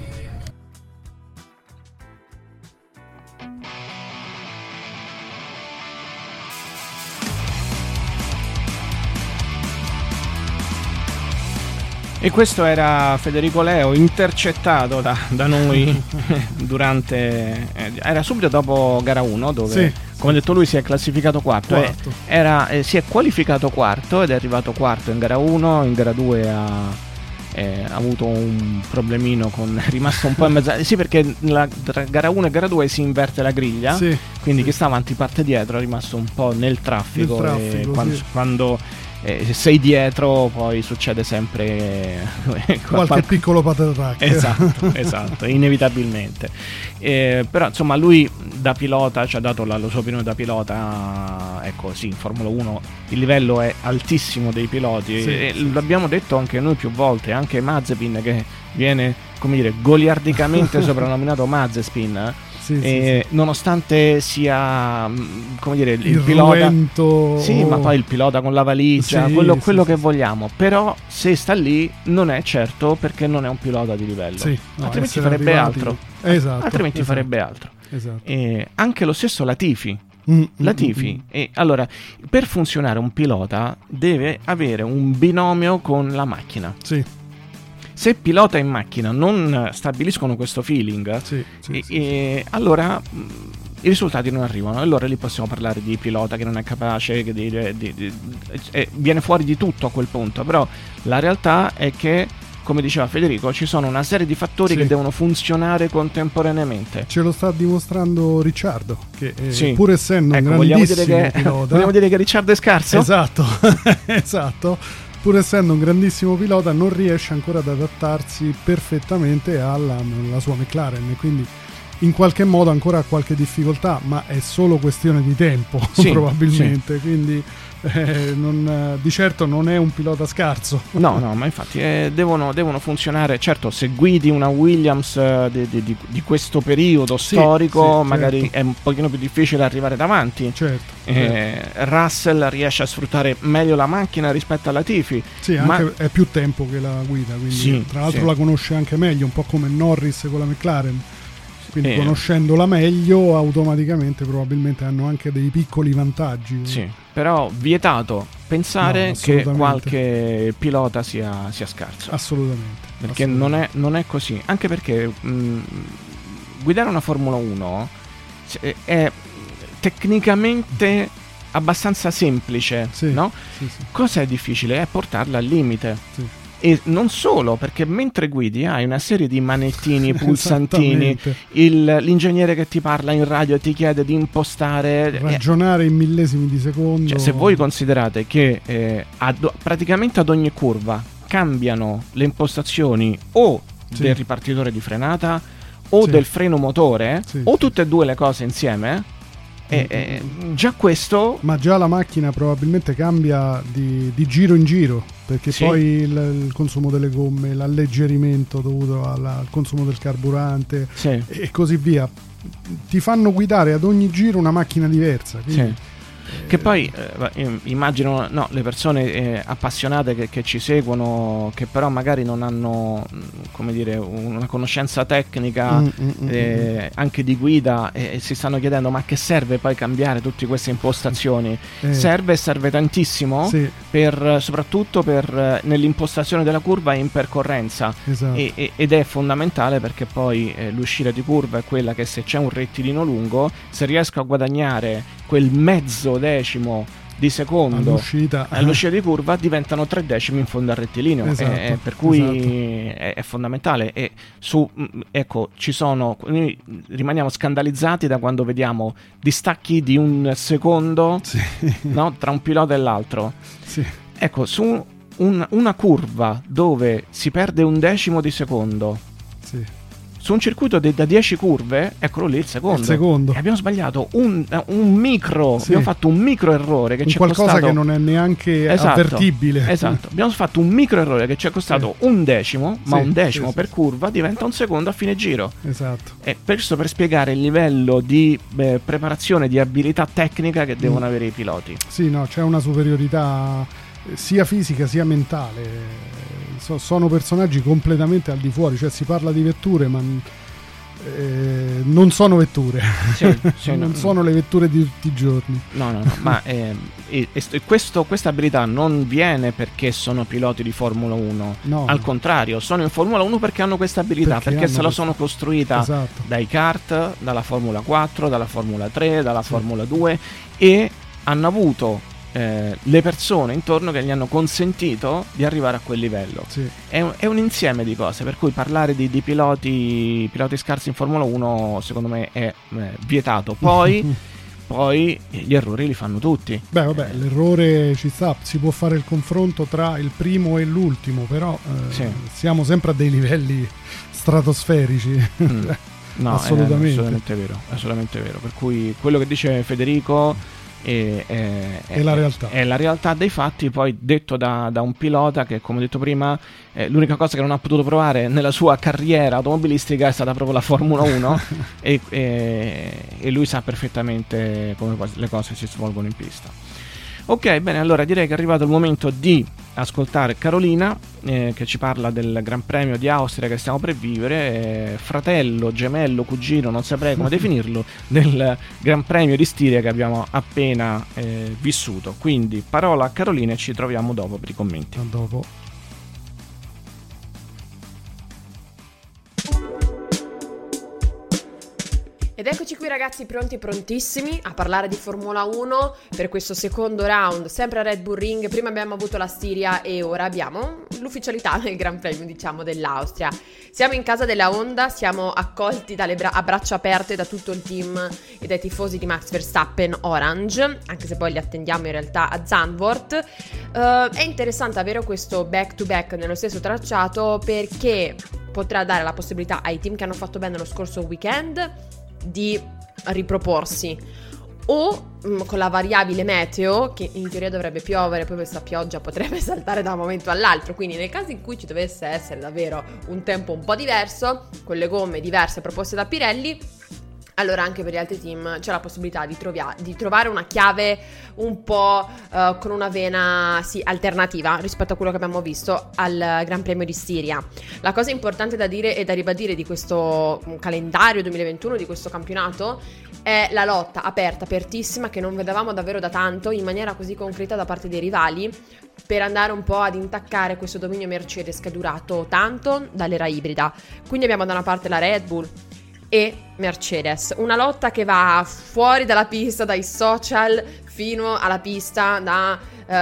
E questo era Federico Leo, intercettato da noi durante... era subito dopo gara 1, dove, sì, come ha detto lui, si è classificato quarto. Si è qualificato quarto ed è arrivato quarto in gara 1, in gara 2 ha avuto un problemino, è rimasto un po' in mezzo. Sì, perché tra gara 1 e gara 2 si inverte la griglia, sì, quindi chi stava avanti parte dietro, è rimasto un po' nel traffico, quando sei dietro poi succede sempre qualche piccolo patatrack. Esatto, inevitabilmente. Però insomma lui da pilota ci ha dato la sua opinione da pilota. Ecco, sì, in Formula 1 il livello è altissimo dei piloti, sì. L'abbiamo detto anche noi più volte, anche Mazepin, che viene, come dire, goliardicamente soprannominato Mazepin. Sì. Nonostante sia, come dire, il pilota, sì, ma poi il pilota con la valigia, quello che vogliamo, però se sta lì non è certo perché non è un pilota di livello, altrimenti farebbe altro. Farebbe altro. Anche lo stesso Latifi. E allora, per funzionare un pilota deve avere un binomio con la macchina. Sì. Se pilota in macchina non stabiliscono questo feeling, allora i risultati non arrivano. Allora lì possiamo parlare di pilota che non è capace, che viene fuori di tutto a quel punto. Però la realtà è che, come diceva Federico, ci sono una serie di fattori che devono funzionare contemporaneamente. Ce lo sta dimostrando Ricciardo, che pur essendo un grandissimo pilota... Vogliamo dire che Ricciardo è scarso? Esatto. Pur essendo un grandissimo pilota, non riesce ancora ad adattarsi perfettamente alla sua McLaren, quindi in qualche modo ancora ha qualche difficoltà, ma è solo questione di tempo, probabilmente. Quindi di certo non è un pilota scarso. No, ma infatti devono funzionare. Certo, se guidi una Williams di questo periodo storico, magari è un pochino più difficile arrivare davanti. Russell riesce a sfruttare meglio la macchina rispetto alla Latifi. Anche è più tempo che la guida, quindi tra l'altro la conosce anche meglio, un po' come Norris con la McLaren. Quindi conoscendola meglio, automaticamente probabilmente hanno anche dei piccoli vantaggi. Sì, però vietato pensare che qualche pilota sia scarso. Assolutamente. Perché non è così. Anche perché guidare una Formula 1 è tecnicamente abbastanza semplice, no? Cos'è difficile? È portarla al limite. E non solo, perché mentre guidi hai una serie di manettini, pulsantini, l'ingegnere che ti parla in radio e ti chiede di impostare, ragionare in millesimi di secondo. Cioè, se voi considerate che praticamente ad ogni curva cambiano le impostazioni o del ripartitore di frenata o del freno motore, o tutte e due le cose insieme, già questo... Ma già la macchina probabilmente cambia di giro in giro, perché poi il consumo delle gomme, l'alleggerimento dovuto al consumo del carburante e così via, ti fanno guidare ad ogni giro una macchina diversa, quindi Che poi immagino le persone appassionate che ci seguono, che però magari non hanno, come dire, una conoscenza tecnica anche di guida, e si stanno chiedendo: ma che serve poi cambiare tutte queste impostazioni? Serve tantissimo, sì, soprattutto nell'impostazione della curva in percorrenza, esatto. Ed è fondamentale, perché poi l'uscita di curva è quella che, se c'è un rettilineo lungo, se riesco a guadagnare quel mezzo decimo di secondo all'uscita di curva, diventano 3 decimi in fondo al rettilineo, esatto, per cui è fondamentale. E ci sono, noi rimaniamo scandalizzati da quando vediamo distacchi di un secondo, sì, no, tra un pilota e l'altro, sì. Ecco, su una curva dove si perde 1 decimo di secondo, sì, su un circuito da 10 curve, eccolo lì il secondo. E abbiamo sbagliato un micro, sì, abbiamo fatto un micro errore che ci è costato qualcosa che non è neanche, esatto, avvertibile. Esatto, abbiamo fatto un micro errore che ci è costato, sì, 1 decimo, ma sì, 1 decimo, sì, per curva diventa 1 secondo a fine giro. Esatto. E questo per spiegare il livello di preparazione, di abilità tecnica che devono avere i piloti. Sì, no, c'è una superiorità sia fisica sia mentale. Sono personaggi completamente al di fuori, cioè si parla di vetture, ma non sono vetture, sì, sì, non sono le vetture di tutti i giorni. No, ma questa abilità non viene perché sono piloti di Formula 1, no, al contrario, sono in Formula 1 perché hanno questa abilità, perché se la sono costruita, esatto, dai kart, dalla Formula 4, dalla Formula 3, dalla, sì, Formula 2, e hanno avuto le persone intorno che gli hanno consentito di arrivare a quel livello, sì. È un insieme di cose, per cui parlare di piloti scarsi in Formula 1 secondo me è vietato. Poi gli errori li fanno tutti. Beh, vabbè, l'errore ci sta, si può fare il confronto tra il primo e l'ultimo, però sì, siamo sempre a dei livelli stratosferici. No, assolutamente vero. Per cui quello che dice Federico è la realtà. È la realtà dei fatti, poi detto da un pilota che, come ho detto prima, l'unica cosa che non ha potuto provare nella sua carriera automobilistica è stata proprio la Formula 1 e lui sa perfettamente come le cose si svolgono in pista. Ok, bene, allora direi che è arrivato il momento di ascoltare Carolina, che ci parla del Gran Premio di Austria che stiamo per vivere, fratello, gemello, cugino, non saprei come definirlo, del Gran Premio di Stiria che abbiamo appena vissuto. Quindi parola a Carolina e ci troviamo dopo per i commenti. A dopo. Ed eccoci qui ragazzi, prontissimi a parlare di Formula 1 per questo secondo round, sempre a Red Bull Ring. Prima abbiamo avuto la Stiria e ora abbiamo l'ufficialità del Gran Premio, diciamo, dell'Austria. Siamo in casa della Honda, siamo accolti a braccia aperte da tutto il team e dai tifosi di Max Verstappen Orange, anche se poi li attendiamo in realtà a Zandvoort. È interessante avere questo back to back nello stesso tracciato, perché potrà dare la possibilità ai team che hanno fatto bene lo scorso weekend di riproporsi, o con la variabile meteo, che in teoria dovrebbe piovere, poi questa pioggia potrebbe saltare da un momento all'altro, quindi nel caso in cui ci dovesse essere davvero un tempo un po' diverso, con le gomme diverse proposte da Pirelli, allora anche per gli altri team c'è la possibilità di trovare una chiave un po' con una vena, sì, alternativa rispetto a quello che abbiamo visto al Gran Premio di Stiria. La cosa importante da dire e da ribadire di questo calendario 2021, di questo campionato, è la lotta apertissima che non vedevamo davvero da tanto in maniera così concreta da parte dei rivali, per andare un po' ad intaccare questo dominio Mercedes che è durato tanto dall'era ibrida. Quindi abbiamo da una parte la Red Bull e Mercedes, una lotta che va fuori dalla pista, dai social fino alla pista, da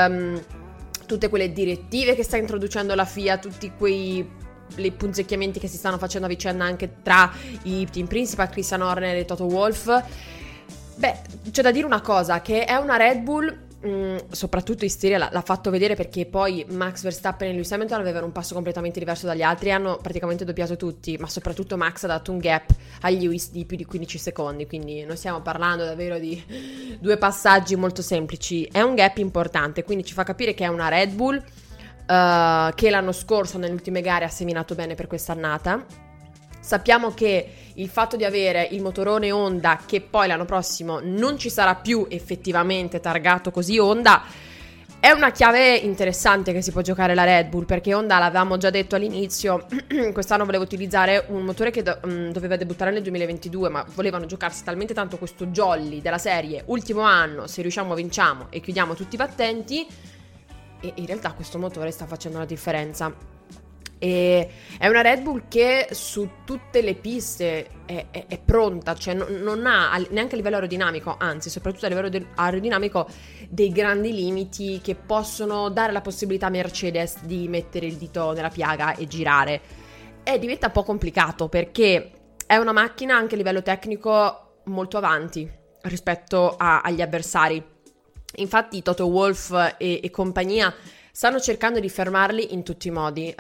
tutte quelle direttive che sta introducendo la FIA, tutti quei punzecchiamenti che si stanno facendo a vicenda anche tra i team principal, Christian Horner e Toto Wolff. Beh, c'è da dire una cosa, che è una Red Bull, soprattutto in Stiria l'ha fatto vedere, perché poi Max Verstappen e Lewis Hamilton avevano un passo completamente diverso dagli altri, hanno praticamente doppiato tutti, ma soprattutto Max ha dato un gap a Lewis di più di 15 secondi, quindi non stiamo parlando davvero di 2 passaggi molto semplici, è un gap importante, quindi ci fa capire che è una Red Bull che l'anno scorso nelle ultime gare ha seminato bene per quest'annata. Sappiamo che il fatto di avere il motorone Honda, che poi l'anno prossimo non ci sarà più effettivamente targato così Honda, è una chiave interessante che si può giocare la Red Bull, perché Honda, l'avevamo già detto all'inizio, quest'anno voleva utilizzare un motore che doveva debuttare nel 2022, ma volevano giocarsi talmente tanto questo jolly della serie ultimo anno, se riusciamo vinciamo e chiudiamo tutti i battenti, e in realtà questo motore sta facendo la differenza. E è una Red Bull che su tutte le piste è pronta, cioè non ha neanche a livello aerodinamico, anzi soprattutto a livello aerodinamico, dei grandi limiti che possono dare la possibilità a Mercedes di mettere il dito nella piaga e girare. E diventa un po' complicato, perché è una macchina anche a livello tecnico molto avanti rispetto agli avversari. Infatti Toto Wolff e compagnia stanno cercando di fermarli in tutti i modi.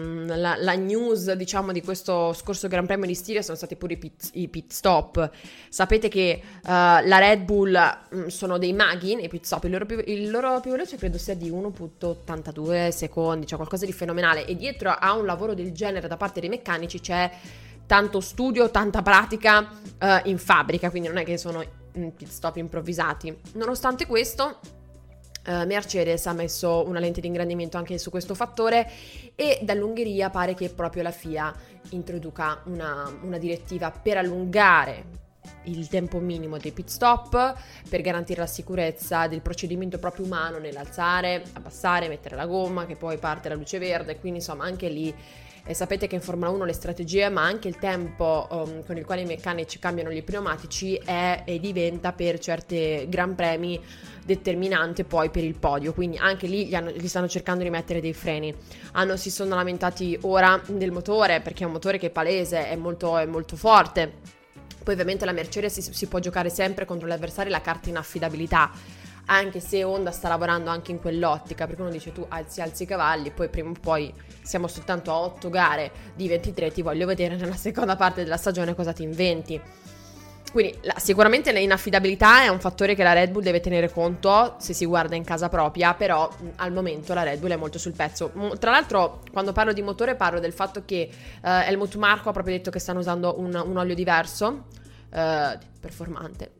La news, diciamo, di questo scorso Gran Premio di Stiria sono stati pure i pit stop. Sapete che la Red Bull sono dei maghi nei pit stop. Il loro più veloce credo sia di 1.82 secondi, cioè qualcosa di fenomenale. E dietro a un lavoro del genere da parte dei meccanici c'è tanto studio, tanta pratica in fabbrica, quindi non è che sono pit stop improvvisati. Nonostante questo, Mercedes ha messo una lente di ingrandimento anche su questo fattore, e dall'Ungheria pare che proprio la FIA introduca una direttiva per allungare il tempo minimo dei pit stop, per garantire la sicurezza del procedimento proprio umano nell'alzare, abbassare, mettere la gomma, che poi parte la luce verde. Quindi insomma anche lì sapete che in Formula 1 le strategie, ma anche il tempo con il quale i meccanici cambiano gli pneumatici è e diventa per certi gran premi determinante poi per il podio, quindi anche lì gli stanno cercando di mettere dei freni. Si sono lamentati ora del motore, perché è un motore che è palese, è molto forte. Poi ovviamente la Mercedes si può giocare sempre contro gli avversari la carta in affidabilità, anche se Honda sta lavorando anche in quell'ottica, perché uno dice tu alzi i cavalli, poi prima o poi siamo soltanto a 8 gare di 23, ti voglio vedere nella seconda parte della stagione cosa ti inventi. Quindi sicuramente l'inaffidabilità è un fattore che la Red Bull deve tenere conto se si guarda in casa propria, però al momento la Red Bull è molto sul pezzo. Tra l'altro, quando parlo di motore parlo del fatto che Helmut Marko ha proprio detto che stanno usando un olio diverso, performante,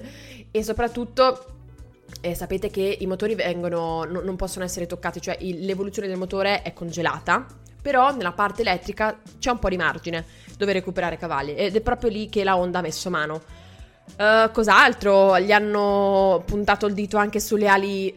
e soprattutto sapete che i motori non possono essere toccati, cioè l'evoluzione del motore è congelata, però nella parte elettrica c'è un po' di margine dove recuperare cavalli, ed è proprio lì che la Honda ha messo mano. Cos'altro? Gli hanno puntato il dito anche sulle ali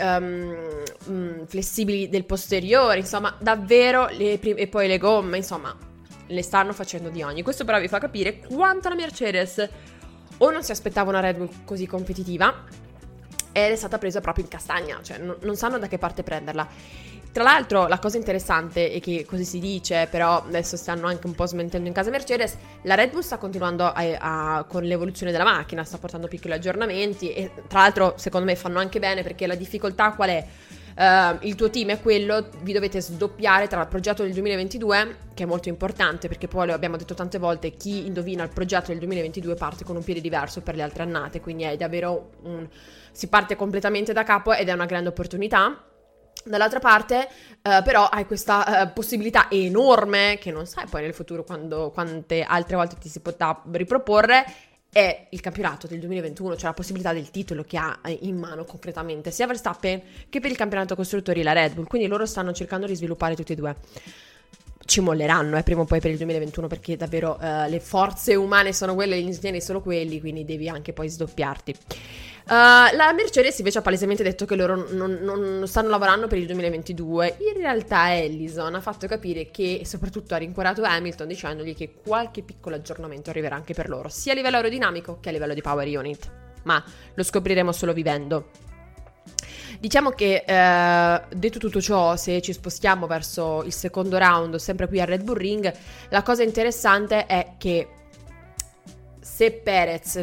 flessibili del posteriore, insomma davvero, e poi le gomme, insomma le stanno facendo di ogni. Questo però vi fa capire quanto la Mercedes o non si aspettava una Red Bull così competitiva, ed è stata presa proprio in castagna, cioè non sanno da che parte prenderla. Tra l'altro la cosa interessante è che così si dice, però adesso stanno anche un po' smentendo in casa Mercedes, la Red Bull sta continuando con l'evoluzione della macchina, sta portando piccoli aggiornamenti, e tra l'altro secondo me fanno anche bene, perché la difficoltà qual è? Il tuo team è quello, vi dovete sdoppiare tra il progetto del 2022, che è molto importante, perché poi lo abbiamo detto tante volte, chi indovina il progetto del 2022 parte con un piede diverso per le altre annate, quindi è davvero si parte completamente da capo, ed è una grande opportunità. Dall'altra parte però hai questa possibilità enorme, che non sai poi nel futuro quante altre volte ti si potrà riproporre, è il campionato del 2021, cioè la possibilità del titolo che ha in mano concretamente sia Verstappen che per il campionato costruttori la Red Bull, quindi loro stanno cercando di sviluppare tutti e due. Ci molleranno prima o poi per il 2021, perché davvero le forze umane sono quelle, gli ingegneri sono quelli, quindi devi anche poi sdoppiarti. La Mercedes invece ha palesemente detto che loro non stanno lavorando per il 2022. In realtà Ellison ha fatto capire che, e soprattutto ha rincuorato Hamilton dicendogli che qualche piccolo aggiornamento arriverà anche per loro, sia a livello aerodinamico che a livello di power unit, ma lo scopriremo solo vivendo. Diciamo che detto tutto ciò, se ci spostiamo verso il secondo round, sempre qui a Red Bull Ring, la cosa interessante è che se Perez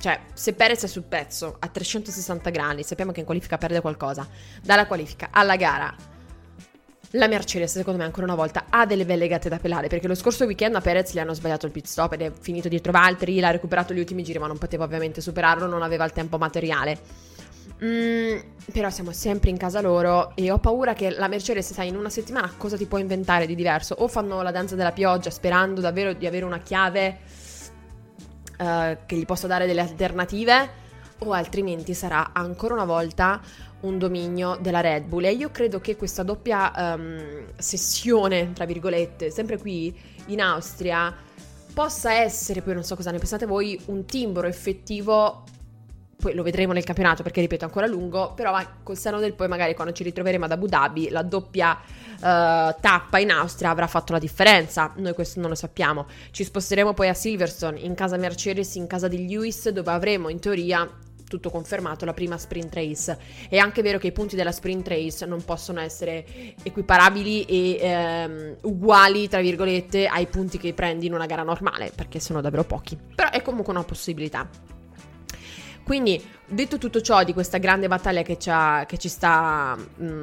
è sul pezzo a 360 gradi, sappiamo che in qualifica perde qualcosa, dalla qualifica alla gara la Mercedes secondo me ancora una volta ha delle belle gatte da pelare, perché lo scorso weekend a Perez gli hanno sbagliato il pit stop ed è finito dietro Valtteri, l'ha recuperato gli ultimi giri ma non poteva ovviamente superarlo, non aveva il tempo materiale. Però siamo sempre in casa loro e ho paura che la Mercedes, sai, in una settimana cosa ti può inventare di diverso? O fanno la danza della pioggia sperando davvero di avere una chiave che gli possa dare delle alternative, o altrimenti sarà ancora una volta un dominio della Red Bull. E io credo che questa doppia sessione, tra virgolette, sempre qui in Austria, possa essere, poi non so cosa ne pensate voi, un timbro effettivo. Poi lo vedremo nel campionato perché, ripeto, è ancora lungo, però col senno del poi magari quando ci ritroveremo ad Abu Dhabi la doppia tappa in Austria avrà fatto la differenza. Noi questo non lo sappiamo. Ci sposteremo poi a Silverstone, in casa Mercedes, in casa di Lewis, dove avremo in teoria, tutto confermato, la prima sprint race. È anche vero che i punti della sprint race non possono essere equiparabili e uguali, tra virgolette, ai punti che prendi in una gara normale, perché sono davvero pochi, però è comunque una possibilità. Quindi, detto tutto ciò di questa grande battaglia che ci sta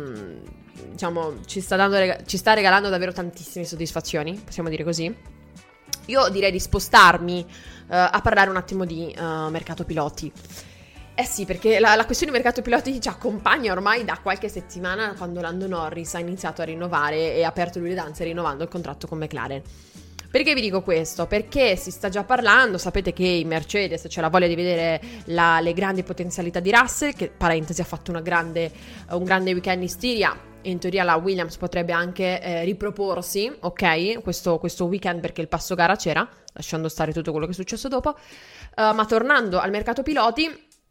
regalando davvero tantissime soddisfazioni, possiamo dire così, io direi di spostarmi a parlare un attimo di mercato piloti. Eh sì, perché la questione mercato piloti ci accompagna ormai da qualche settimana, quando Lando Norris ha iniziato a rinnovare e ha aperto lui le danze rinnovando il contratto con McLaren. Perché vi dico questo? Perché si sta già parlando, sapete che in Mercedes c'è la voglia di vedere le grandi potenzialità di Russell, che parentesi ha fatto un grande weekend in Stiria, e in teoria la Williams potrebbe anche riproporsi, ok, questo weekend, perché il passo gara c'era, lasciando stare tutto quello che è successo dopo. Ma tornando al mercato piloti,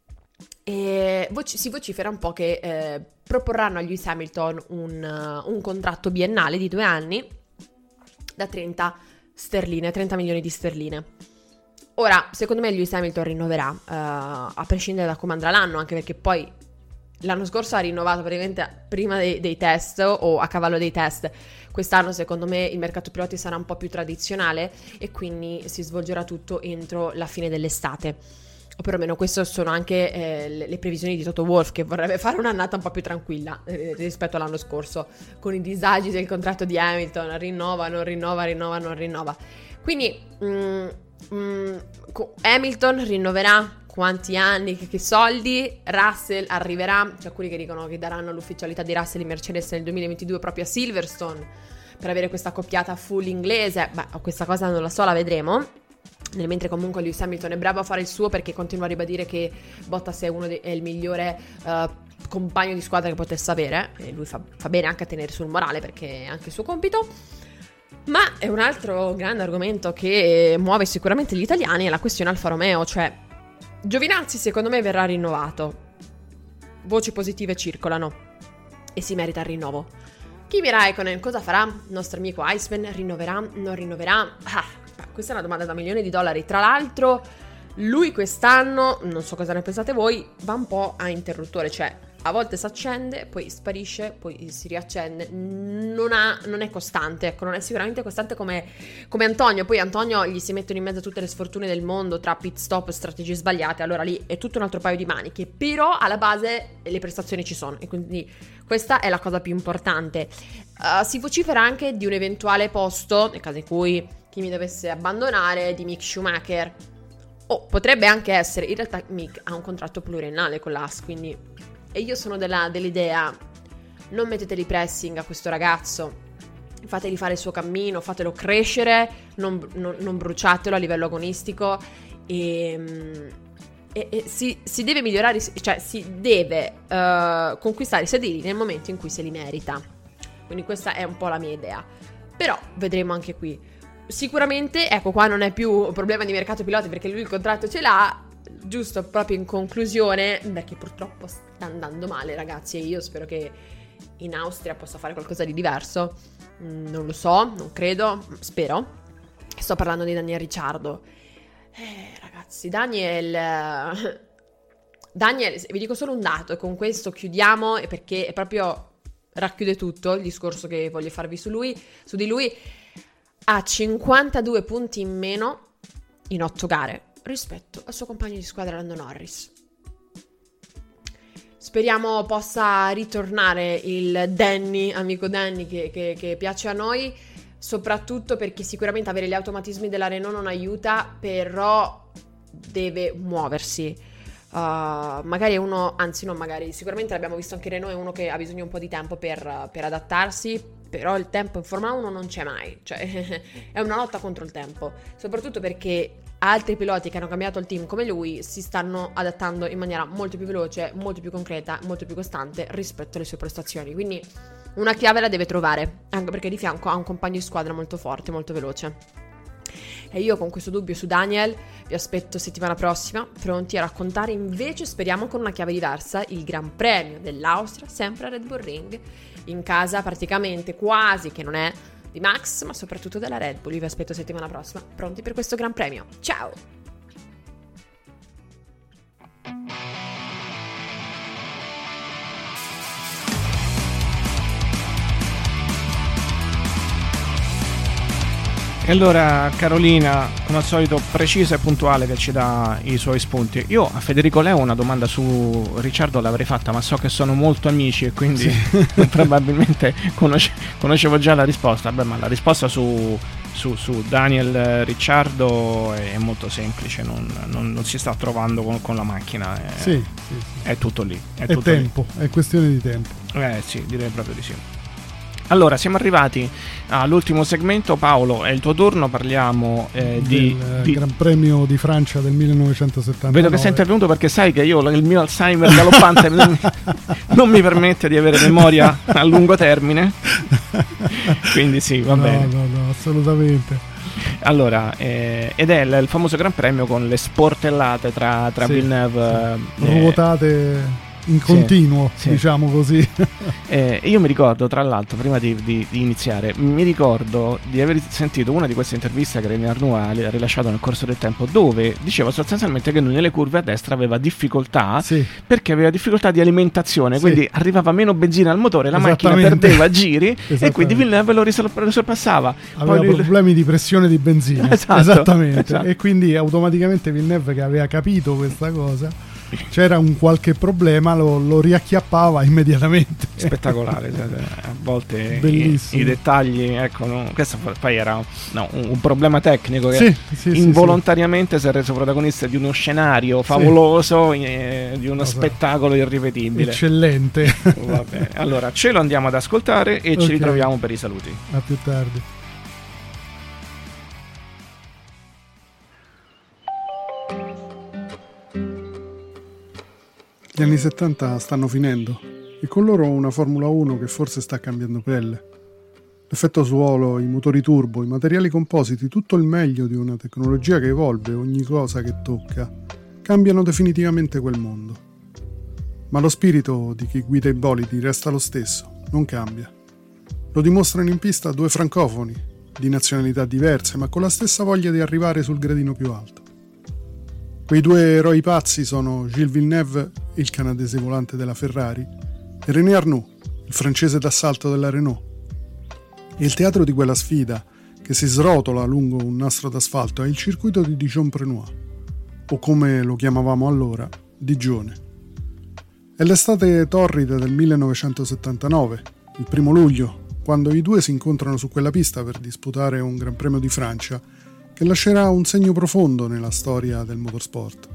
si vocifera un po' che proporranno a Lewis Hamilton un contratto biennale di 2 anni da 30 milioni di sterline. Ora, secondo me Lewis Hamilton rinnoverà, a prescindere da come andrà l'anno, anche perché poi l'anno scorso ha rinnovato praticamente prima dei test o a cavallo dei test. Quest'anno secondo me il mercato piloti sarà un po' più tradizionale e quindi si svolgerà tutto entro la fine dell'estate. O perlomeno queste sono anche le previsioni di Toto Wolff, che vorrebbe fare un'annata un po' più tranquilla rispetto all'anno scorso, con i disagi del contratto di Hamilton, rinnova, non rinnova. Quindi Hamilton rinnoverà quanti anni, che soldi? Russell arriverà, c'è alcuni che dicono che daranno l'ufficialità di Russell in Mercedes nel 2022 proprio a Silverstone per avere questa accoppiata full inglese. Beh, questa cosa non la so, la vedremo. Mentre comunque Lewis Hamilton è bravo a fare il suo, perché continua a ribadire che Bottas è il migliore compagno di squadra che potesse avere, e lui fa bene anche a tenere sul morale, perché è anche il suo compito. Ma è un altro grande argomento che muove sicuramente gli italiani, è la questione Alfa Romeo, cioè Giovinazzi secondo me verrà rinnovato, voci positive circolano e si merita il rinnovo. Kimi Räikkönen cosa farà? Il nostro amico Iceman rinnoverà? Non rinnoverà? Questa è una domanda da $1 milioni. Tra l'altro lui quest'anno, non so cosa ne pensate voi, va un po' a interruttore, cioè a volte si accende, poi sparisce, poi si riaccende, non è costante, ecco, non è sicuramente costante come Antonio. Poi Antonio gli si mettono in mezzo tutte le sfortune del mondo tra pit stop, strategie sbagliate, allora lì è tutto un altro paio di maniche, però alla base le prestazioni ci sono e quindi questa è la cosa più importante. Si vocifera anche di un eventuale posto, nel caso in cui Kimi dovesse abbandonare, di Mick Schumacher. Potrebbe anche essere, in realtà Mick ha un contratto pluriennale con l'AS, quindi, e io sono dell'idea, non metteteli pressing a questo ragazzo, fateli fare il suo cammino, fatelo crescere, non bruciatelo a livello agonistico e si deve migliorare, cioè si deve conquistare i sedili nel momento in cui se li merita. Quindi questa è un po' la mia idea, però vedremo anche qui. Sicuramente, ecco, qua non è più un problema di mercato piloti, perché lui il contratto ce l'ha, giusto proprio in conclusione, perché purtroppo sta andando male, ragazzi, e io spero che in Austria possa fare qualcosa di diverso. Non lo so, non credo, spero. Sto parlando di Daniel Ricciardo. Ragazzi, Daniel, vi dico solo un dato e con questo chiudiamo, perché è proprio racchiude tutto il discorso che voglio farvi su di lui. Ha 52 punti in meno in 8 gare rispetto al suo compagno di squadra Lando Norris. Speriamo possa ritornare il Danny, amico Danny, che piace a noi, soprattutto perché sicuramente avere gli automatismi della Renault non aiuta, però deve muoversi. magari è uno, anzi non magari, sicuramente l'abbiamo visto anche Renault, è uno che ha bisogno un po' di tempo per adattarsi, però il tempo in Formula 1 non c'è mai, cioè è una lotta contro il tempo, soprattutto perché altri piloti che hanno cambiato il team come lui si stanno adattando in maniera molto più veloce, molto più concreta, molto più costante rispetto alle sue prestazioni, quindi una chiave la deve trovare, anche perché di fianco ha un compagno di squadra molto forte, molto veloce. E io con questo dubbio su Daniel vi aspetto settimana prossima, pronti a raccontare invece, speriamo con una chiave diversa, il Gran Premio dell'Austria, sempre a Red Bull Ring, in casa praticamente quasi che non è di Max, ma soprattutto della Red Bull. Io vi aspetto settimana prossima, pronti per questo Gran Premio. Ciao! E allora Carolina, come al solito precisa e puntuale, che ci dà i suoi spunti. Io a Federico Leo una domanda su Ricciardo l'avrei fatta, ma so che sono molto amici e quindi probabilmente conoscevo già la risposta. Beh, ma la risposta su Daniel Ricciardo è molto semplice, non si sta trovando con la macchina, sì. È tutto lì. È tempo, lì. È questione di tempo. Sì, direi proprio di sì. Allora, siamo arrivati all'ultimo segmento. Paolo, è il tuo turno, parliamo del Gran Premio di Francia del 1979. Vedo che sei intervenuto perché sai che io il mio Alzheimer galoppante non mi permette di avere memoria a lungo termine. Quindi sì, va bene. No, assolutamente. Allora, ed è il famoso Gran Premio con le sportellate tra Villeneuve, ruotate in continuo, sì. Diciamo così. Io mi ricordo, tra l'altro, prima di iniziare, mi ricordo di aver sentito una di queste interviste che René Arnoux ha rilasciato nel corso del tempo, dove diceva sostanzialmente che lui nelle curve a destra aveva difficoltà, perché aveva difficoltà di alimentazione, quindi arrivava meno benzina al motore, la macchina perdeva giri e quindi Villeneuve lo sorpassava. Aveva problemi di pressione di benzina. Esattamente. E quindi automaticamente Villeneuve, che aveva capito questa cosa, c'era un qualche problema, lo riacchiappava immediatamente. Spettacolare, a volte i dettagli, ecco, no? Questo poi era un problema tecnico che involontariamente si è reso protagonista di uno scenario favoloso, di uno spettacolo irripetibile, eccellente. Va bene. Allora ce lo andiamo ad ascoltare e ci ritroviamo per i saluti. A più tardi. Gli anni 70 stanno finendo e con loro una Formula 1 che forse sta cambiando pelle. L'effetto suolo, i motori turbo, i materiali compositi, tutto il meglio di una tecnologia che evolve ogni cosa che tocca, cambiano definitivamente quel mondo. Ma lo spirito di chi guida i bolidi resta lo stesso, non cambia. Lo dimostrano in pista due francofoni, di nazionalità diverse, ma con la stessa voglia di arrivare sul gradino più alto. Quei due eroi pazzi sono Gilles Villeneuve, il canadese volante della Ferrari, e René Arnoux, il francese d'assalto della Renault. E il teatro di quella sfida, che si srotola lungo un nastro d'asfalto, è il circuito di Dijon-Prenois, o come lo chiamavamo allora, Digione. È l'estate torrida del 1979, il 1 luglio, quando i due si incontrano su quella pista per disputare un Gran Premio di Francia che lascerà un segno profondo nella storia del motorsport.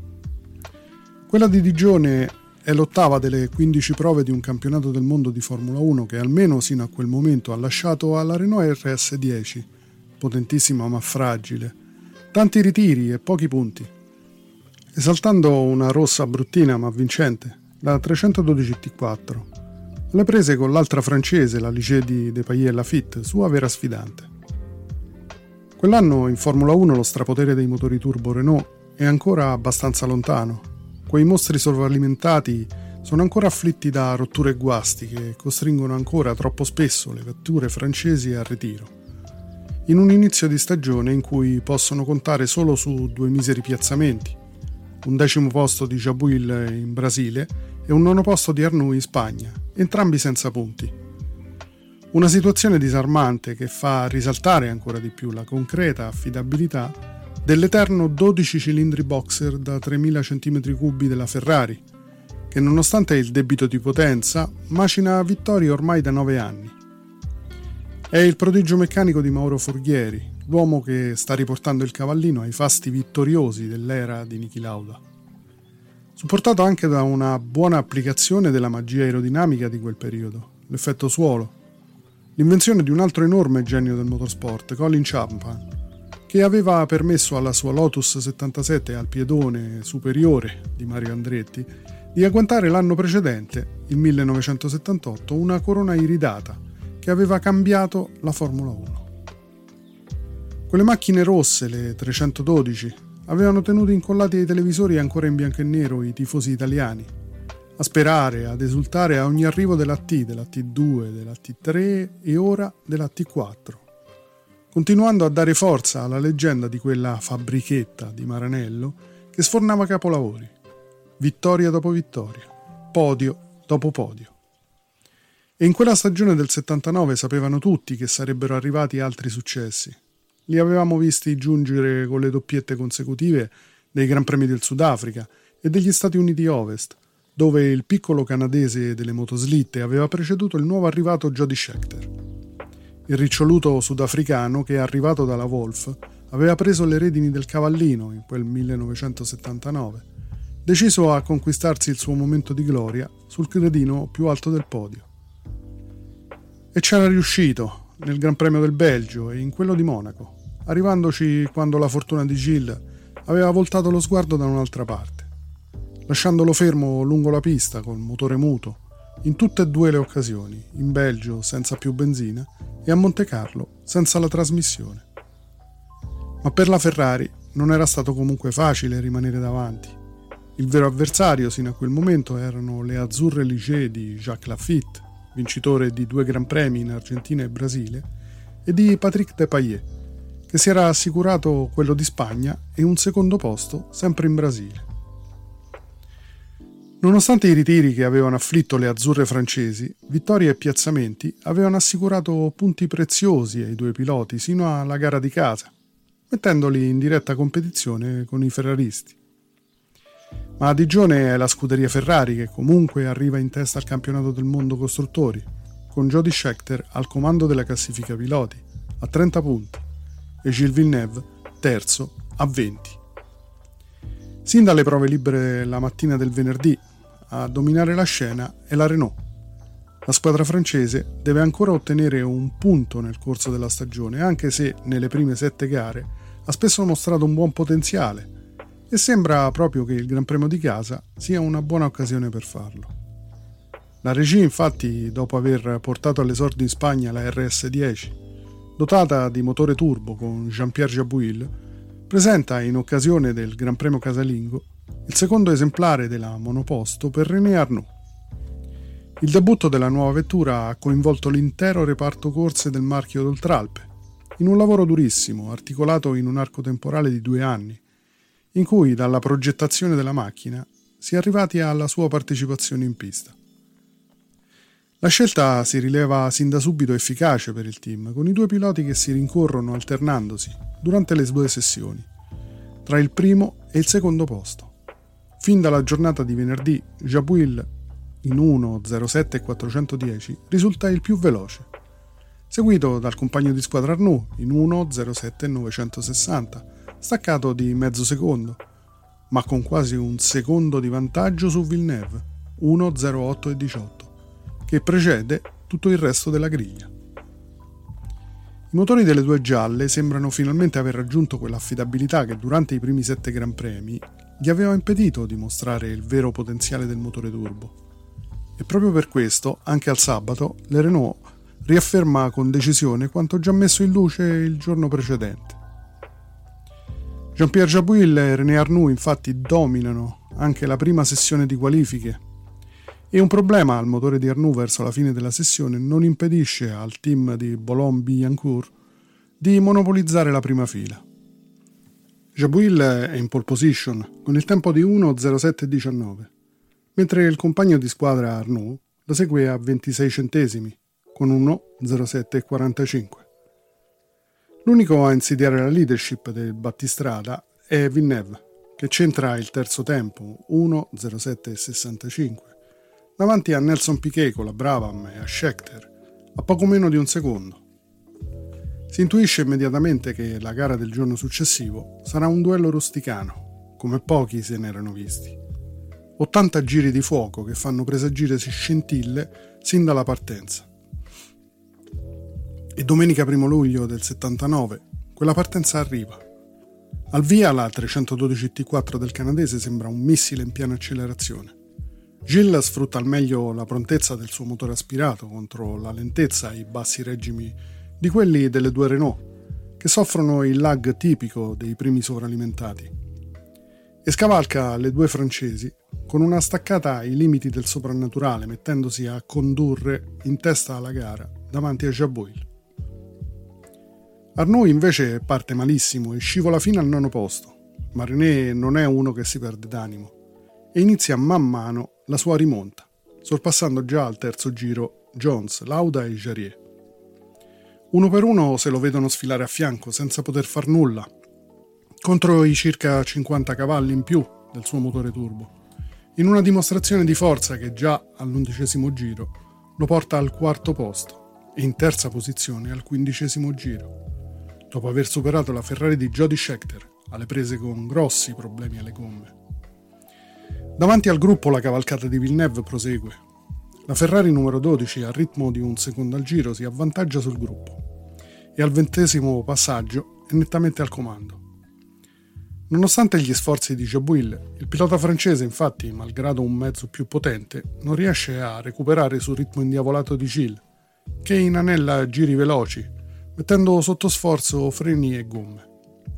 Quella di Digione è l'8ª delle 15 prove di un campionato del mondo di Formula 1 che almeno sino a quel momento ha lasciato alla Renault RS10, potentissima ma fragile, tanti ritiri e pochi punti. Esaltando una rossa bruttina ma vincente, la 312 T4, alle prese con l'altra francese, la Ligier di Depailler-Lafitte, sua vera sfidante. Quell'anno in Formula 1 lo strapotere dei motori turbo Renault è ancora abbastanza lontano. Quei mostri sovralimentati sono ancora afflitti da rotture e guasti che costringono ancora troppo spesso le vetture francesi al ritiro. In un inizio di stagione in cui possono contare solo su 2 miseri piazzamenti, un 10° posto di Jabouille in Brasile e un 9° posto di Arnoux in Spagna, entrambi senza punti. Una situazione disarmante che fa risaltare ancora di più la concreta affidabilità dell'eterno 12 cilindri boxer da 3000 cm3 della Ferrari, che nonostante il debito di potenza macina vittorie ormai da 9 anni. È il prodigio meccanico di Mauro Forghieri, l'uomo che sta riportando il cavallino ai fasti vittoriosi dell'era di Niki Lauda. supportato anche da una buona applicazione della magia aerodinamica di quel periodo, l'effetto suolo, l'invenzione di un altro enorme genio del motorsport, Colin Chapman, che aveva permesso alla sua Lotus 77 al piedone superiore di Mario Andretti di agguantare l'anno precedente, il 1978, una corona iridata che aveva cambiato la Formula 1. Quelle macchine rosse, le 312, avevano tenuto incollati ai televisori ancora in bianco e nero i tifosi italiani, a sperare, ad esultare a ogni arrivo della della T2, della T3 e ora della T4, continuando a dare forza alla leggenda di quella fabbrichetta di Maranello che sfornava capolavori, vittoria dopo vittoria, podio dopo podio. E in quella stagione del 79 sapevano tutti che sarebbero arrivati altri successi. Li avevamo visti giungere con le doppiette consecutive dei Gran Premi del Sudafrica e degli Stati Uniti Ovest, dove il piccolo canadese delle motoslitte aveva preceduto il nuovo arrivato Jody Scheckter. Il riccioluto sudafricano che, arrivato dalla Wolf, aveva preso le redini del cavallino in quel 1979, deciso a conquistarsi il suo momento di gloria sul gradino più alto del podio. E c'era riuscito nel Gran Premio del Belgio e in quello di Monaco, arrivandoci quando la fortuna di Gilles aveva voltato lo sguardo da un'altra parte, lasciandolo fermo lungo la pista col motore muto, in tutte e due le occasioni, in Belgio senza più benzina e a Monte Carlo senza la trasmissione. Ma per la Ferrari non era stato comunque facile rimanere davanti. Il vero avversario sino a quel momento erano le azzurre Ligier di Jacques Laffite, vincitore di 2 Gran Premi in Argentina e Brasile, e di Patrick Depailler, che si era assicurato quello di Spagna e un secondo posto sempre in Brasile. Nonostante i ritiri che avevano afflitto le azzurre francesi, vittorie e piazzamenti avevano assicurato punti preziosi ai 2 piloti sino alla gara di casa, mettendoli in diretta competizione con i ferraristi. Ma a Digione è la scuderia Ferrari che comunque arriva in testa al campionato del mondo costruttori, con Jody Scheckter al comando della classifica piloti, a 30 punti, e Gilles Villeneuve terzo a 20. Sin dalle prove libere la mattina del venerdì, a dominare la scena è la Renault. La squadra francese deve ancora ottenere un punto nel corso della stagione, anche se nelle prime 7 gare ha spesso mostrato un buon potenziale, e sembra proprio che il Gran Premio di casa sia una buona occasione per farlo. La Régie, infatti, dopo aver portato all'esordio in Spagna la RS10, dotata di motore turbo con Jean-Pierre Jabouille, presenta in occasione del Gran Premio casalingo il secondo esemplare della monoposto per René Arnoux. Il debutto della nuova vettura ha coinvolto l'intero reparto corse del marchio d'Oltralpe, in un lavoro durissimo, articolato in un arco temporale di 2 anni, in cui dalla progettazione della macchina si è arrivati alla sua partecipazione in pista. La scelta si rileva sin da subito efficace per il team, con i 2 piloti che si rincorrono alternandosi durante le 2 sessioni, tra il primo e il secondo posto. Fin dalla giornata di venerdì, Jabouille in 1.07 e 410 risulta il più veloce, seguito dal compagno di squadra Arnoux in 1.07 e 960, staccato di mezzo secondo, ma con quasi un secondo di vantaggio su Villeneuve, 1.08 e 18, che precede tutto il resto della griglia. I motori delle 2 gialle sembrano finalmente aver raggiunto quell'affidabilità che durante i primi 7 Gran Premi gli aveva impedito di mostrare il vero potenziale del motore turbo. E proprio per questo, anche al sabato, la Renault riafferma con decisione quanto già messo in luce il giorno precedente. Jean-Pierre Jabouille e René Arnoux infatti dominano anche la prima sessione di qualifiche, e un problema al motore di Arnoux verso la fine della sessione non impedisce al team di Boulogne-Billancourt di monopolizzare la prima fila. Jabouille è in pole position con il tempo di 1.07.19, mentre il compagno di squadra Arnoux lo segue a 26 centesimi con 1.07.45. L'unico a insidiare la leadership del battistrada è Villeneuve, che centra il terzo tempo, 1.07.65, davanti a Nelson Piquet con la Brabham e a Scheckter, a poco meno di un secondo. Si intuisce immediatamente che la gara del giorno successivo sarà un duello rusticano, come pochi se ne erano visti. 80 giri di fuoco che fanno presagire scintille sin dalla partenza. E domenica 1 luglio del 79 quella partenza arriva. Al via la 312 T4 del canadese sembra un missile in piena accelerazione. Gilles sfrutta al meglio la prontezza del suo motore aspirato contro la lentezza e i bassi regimi di quelli delle due Renault, che soffrono il lag tipico dei primi sovralimentati, e scavalca le due francesi con una staccata ai limiti del soprannaturale, mettendosi a condurre in testa alla gara davanti a Jabouille. Arnoux invece parte malissimo e scivola fino al 9° posto, ma René non è uno che si perde d'animo e inizia man mano la sua rimonta, sorpassando già al 3° giro Jones, Lauda e Jarier. Uno per uno se lo vedono sfilare a fianco senza poter far nulla contro i circa 50 cavalli in più del suo motore turbo, in una dimostrazione di forza che già all'11° giro lo porta al 4° posto e in terza posizione al 15° giro, dopo aver superato la Ferrari di Jody Scheckter alle prese con grossi problemi alle gomme. Davanti al gruppo la cavalcata di Villeneuve prosegue. La Ferrari numero 12 al ritmo di 1 secondo al giro si avvantaggia sul gruppo e al 20° passaggio è nettamente al comando. Nonostante gli sforzi di Jabouille, il pilota francese infatti, malgrado un mezzo più potente, non riesce a recuperare sul ritmo indiavolato di Gilles, che inanella giri veloci, mettendo sotto sforzo freni e gomme.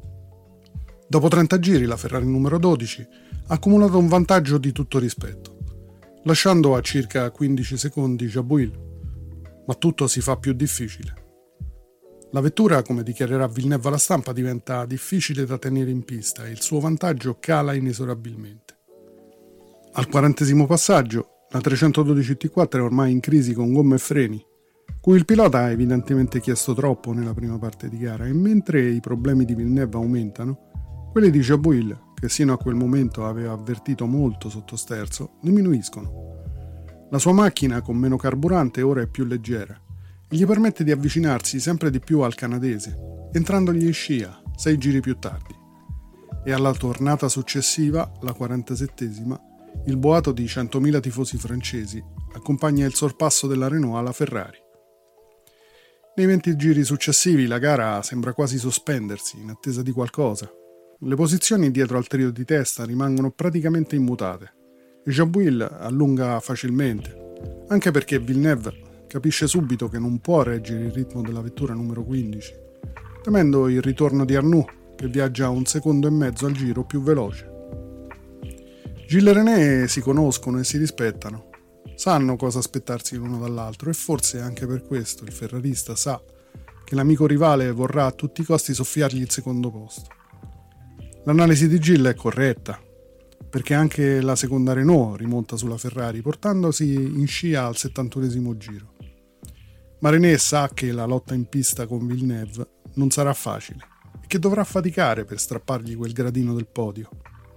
Dopo 30 giri la Ferrari numero 12 ha accumulato un vantaggio di tutto rispetto, lasciando a circa 15 secondi Jabouille, ma tutto si fa più difficile. La vettura, come dichiarerà Villeneuve alla stampa, diventa difficile da tenere in pista e il suo vantaggio cala inesorabilmente. Al 40° passaggio la 312 T4 è ormai in crisi con gomme e freni, cui il pilota ha evidentemente chiesto troppo nella prima parte di gara, e mentre i problemi di Villeneuve aumentano, quelli di Jabouille, che sino a quel momento aveva avvertito molto sottosterzo, diminuiscono. La sua macchina, con meno carburante, ora è più leggera e gli permette di avvicinarsi sempre di più al canadese, entrandogli in scia 6 giri più tardi. E alla tornata successiva, la 47°, il boato di 100.000 tifosi francesi accompagna il sorpasso della Renault alla Ferrari. Nei 20 giri successivi la gara sembra quasi sospendersi in attesa di qualcosa. Le posizioni dietro al trio di testa rimangono praticamente immutate e Jabouille allunga facilmente, anche perché Villeneuve capisce subito che non può reggere il ritmo della vettura numero 15, temendo il ritorno di Arnoux, che viaggia a 1,5 secondi al giro più veloce. Gilles e René si conoscono e si rispettano, sanno cosa aspettarsi l'uno dall'altro e forse anche per questo il ferrarista sa che l'amico rivale vorrà a tutti i costi soffiargli il 2° posto. L'analisi di Gilles è corretta, perché anche la seconda Renault rimonta sulla Ferrari, portandosi in scia al 71° giro. Ma René sa che la lotta in pista con Villeneuve non sarà facile e che dovrà faticare per strappargli quel gradino del podio.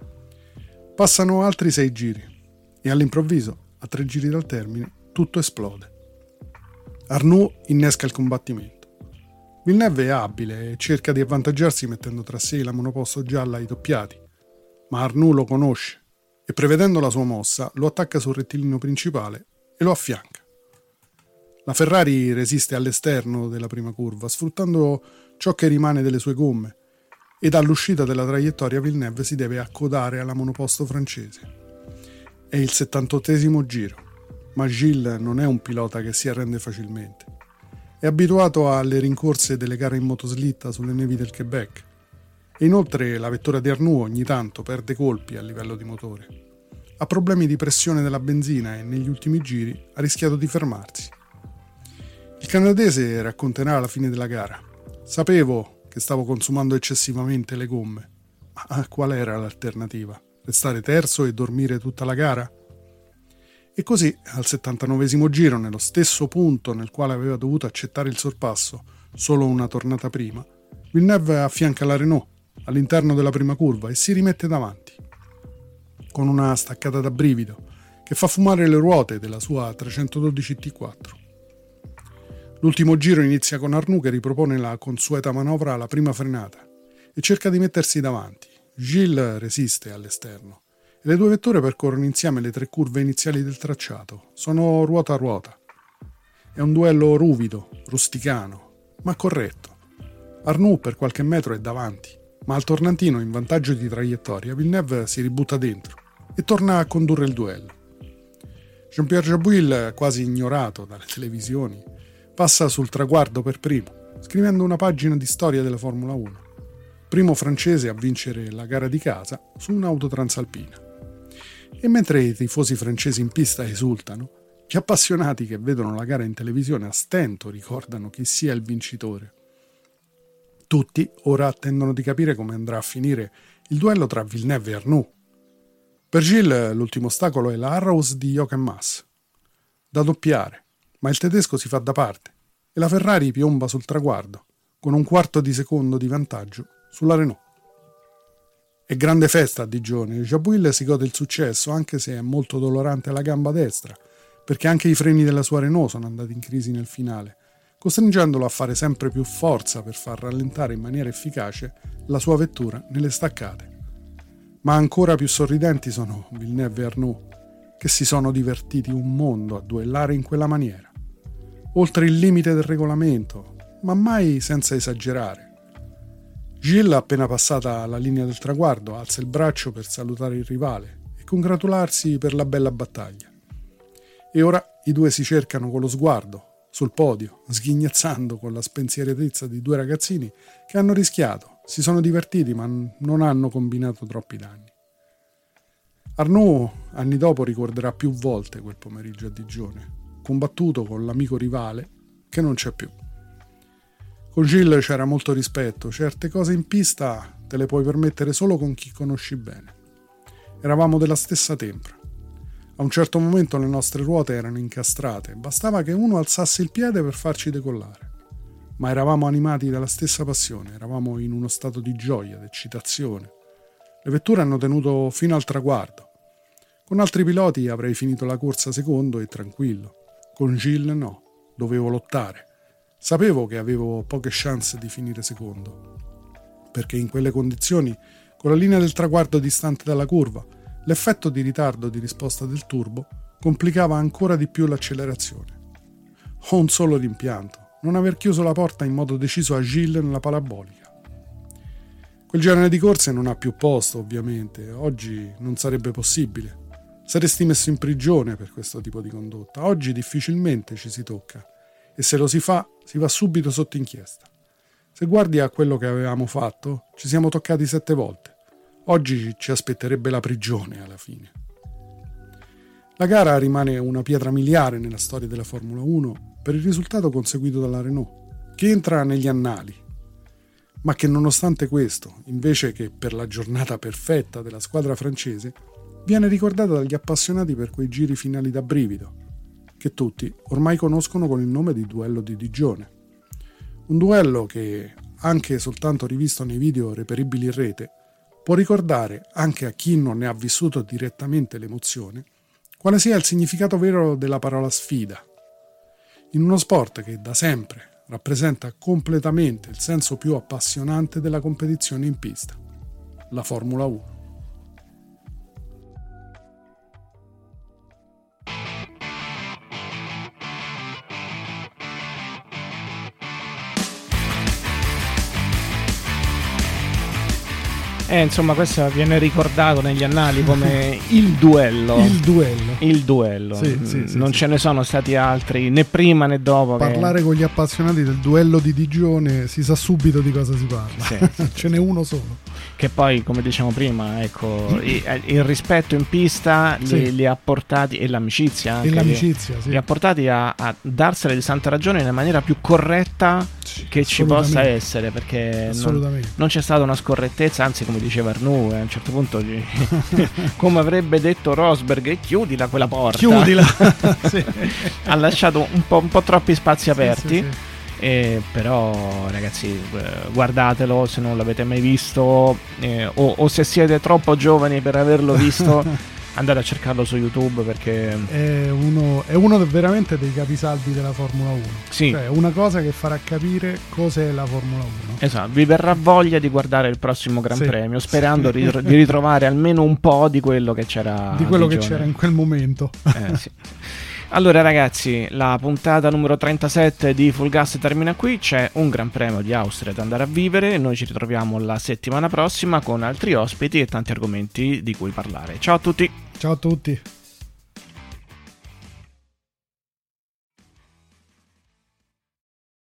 Passano altri 6 giri e all'improvviso, a 3 giri dal termine, tutto esplode. Arnoux innesca il combattimento. Villeneuve è abile e cerca di avvantaggiarsi mettendo tra sé la monoposto gialla ai doppiati, ma Arnoux lo conosce e, prevedendo la sua mossa, lo attacca sul rettilineo principale e lo affianca. La Ferrari resiste all'esterno della prima curva, sfruttando ciò che rimane delle sue gomme, ed all'uscita della traiettoria Villeneuve si deve accodare alla monoposto francese. È il 78° giro, ma Gilles non è un pilota che si arrende facilmente. È abituato alle rincorse delle gare in motoslitta sulle nevi del Quebec e inoltre la vettura di Arnoux ogni tanto perde colpi a livello di motore. Ha problemi di pressione della benzina e negli ultimi giri ha rischiato di fermarsi. Il canadese racconterà alla fine della gara: sapevo che stavo consumando eccessivamente le gomme, ma qual era l'alternativa? Restare terzo e dormire tutta la gara? E così, al 79° giro, nello stesso punto nel quale aveva dovuto accettare il sorpasso solo una tornata prima, Villeneuve affianca la Renault all'interno della prima curva e si rimette davanti, con una staccata da brivido che fa fumare le ruote della sua 312 T4. L'ultimo giro inizia con Arnoux che ripropone la consueta manovra alla prima frenata e cerca di mettersi davanti. Gilles resiste all'esterno e le due vetture percorrono insieme le 3 curve iniziali del tracciato. Sono ruota a ruota. È un duello ruvido, rusticano, ma corretto. Arnoux per qualche metro è davanti, ma al tornantino in vantaggio di traiettoria Villeneuve si ributta dentro e torna a condurre il duello. Jean-Pierre Jabouille, quasi ignorato dalle televisioni, passa sul traguardo per primo, scrivendo una pagina di storia della Formula 1. Primo francese a vincere la gara di casa su un'auto transalpina. E mentre i tifosi francesi in pista esultano, gli appassionati che vedono la gara in televisione a stento ricordano chi sia il vincitore. Tutti ora attendono di capire come andrà a finire il duello tra Villeneuve e Arnoux. Per Gilles l'ultimo ostacolo è la Arrows di Jochen Mass. Da doppiare, ma il tedesco si fa da parte e la Ferrari piomba sul traguardo, con un quarto di secondo di vantaggio sulla Renault. È grande festa a Digione, Jabouille si gode il successo anche se è molto dolorante la gamba destra, perché anche i freni della sua Renault sono andati in crisi nel finale, costringendolo a fare sempre più forza per far rallentare in maniera efficace la sua vettura nelle staccate. Ma ancora più sorridenti sono Villeneuve e Arnoux, che si sono divertiti un mondo a duellare in quella maniera, oltre il limite del regolamento, ma mai senza esagerare. Gilles, appena passata la linea del traguardo, alza il braccio per salutare il rivale e congratularsi per la bella battaglia. E ora i due si cercano con lo sguardo, sul podio, sghignazzando con la spensieratezza di due ragazzini che hanno rischiato, si sono divertiti ma non hanno combinato troppi danni. Arnoux anni dopo ricorderà più volte quel pomeriggio a Digione, combattuto con l'amico rivale che non c'è più. Con Gilles c'era molto rispetto, certe cose in pista te le puoi permettere solo con chi conosci bene. Eravamo della stessa tempra. A un certo momento le nostre ruote erano incastrate, bastava che uno alzasse il piede per farci decollare. Ma eravamo animati dalla stessa passione, eravamo in uno stato di gioia, d'eccitazione. Le vetture hanno tenuto fino al traguardo. Con altri piloti avrei finito la corsa secondo e tranquillo. Con Gilles no, dovevo lottare. Sapevo che avevo poche chance di finire secondo, perché in quelle condizioni, con la linea del traguardo distante dalla curva, l'effetto di ritardo di risposta del turbo complicava ancora di più l'accelerazione. Ho un solo rimpianto, non aver chiuso la porta in modo deciso a Gilles nella parabolica. Quel genere di corse non ha più posto, ovviamente, oggi non sarebbe possibile. Saresti messo in prigione per questo tipo di condotta. Oggi difficilmente ci si tocca e se lo si fa, si va subito sotto inchiesta. Se guardi a quello che avevamo fatto, ci siamo toccati 7 volte. Oggi ci aspetterebbe la prigione alla fine. La gara rimane una pietra miliare nella storia della Formula 1 per il risultato conseguito dalla Renault, che entra negli annali, ma che nonostante questo, invece che per la giornata perfetta della squadra francese, viene ricordata dagli appassionati per quei giri finali da brivido, che tutti ormai conoscono con il nome di duello di Digione. Un duello che, anche soltanto rivisto nei video reperibili in rete, può ricordare, anche a chi non ne ha vissuto direttamente l'emozione, quale sia il significato vero della parola sfida. In uno sport che da sempre rappresenta completamente il senso più appassionante della competizione in pista, la Formula 1. Insomma, questo viene ricordato negli annali come il duello. Il duello. Sì, non ce ne sono stati altri, né prima né dopo. Parlare con gli appassionati del duello di Digione si sa subito di cosa si parla. Sì. Ce n'è uno solo. Che poi, come diciamo prima, ecco, il rispetto in pista li ha portati, e l'amicizia anche, li ha portati a darsene di santa ragione nella maniera più corretta che ci possa essere, perché non c'è stata una scorrettezza, anzi, come diceva Arnoux, a un certo punto come avrebbe detto Rosberg, chiudila quella porta, chiudila. Ha lasciato un po' troppi spazi aperti. Però ragazzi, guardatelo se non l'avete mai visto, o se siete troppo giovani per averlo visto. andate a cercarlo su YouTube perché è uno veramente dei capisaldi della Formula 1. Sì. Cioè, una cosa che farà capire cos'è la Formula 1. Esatto, vi verrà voglia di guardare il prossimo Gran Premio, sperando di ritrovare almeno un po' di quello che c'era in quel momento. Sì. Allora ragazzi, la puntata numero 37 di Full Gas termina qui, c'è un Gran Premio di Austria da andare a vivere, noi ci ritroviamo la settimana prossima con altri ospiti e tanti argomenti di cui parlare. Ciao a tutti! Ciao a tutti!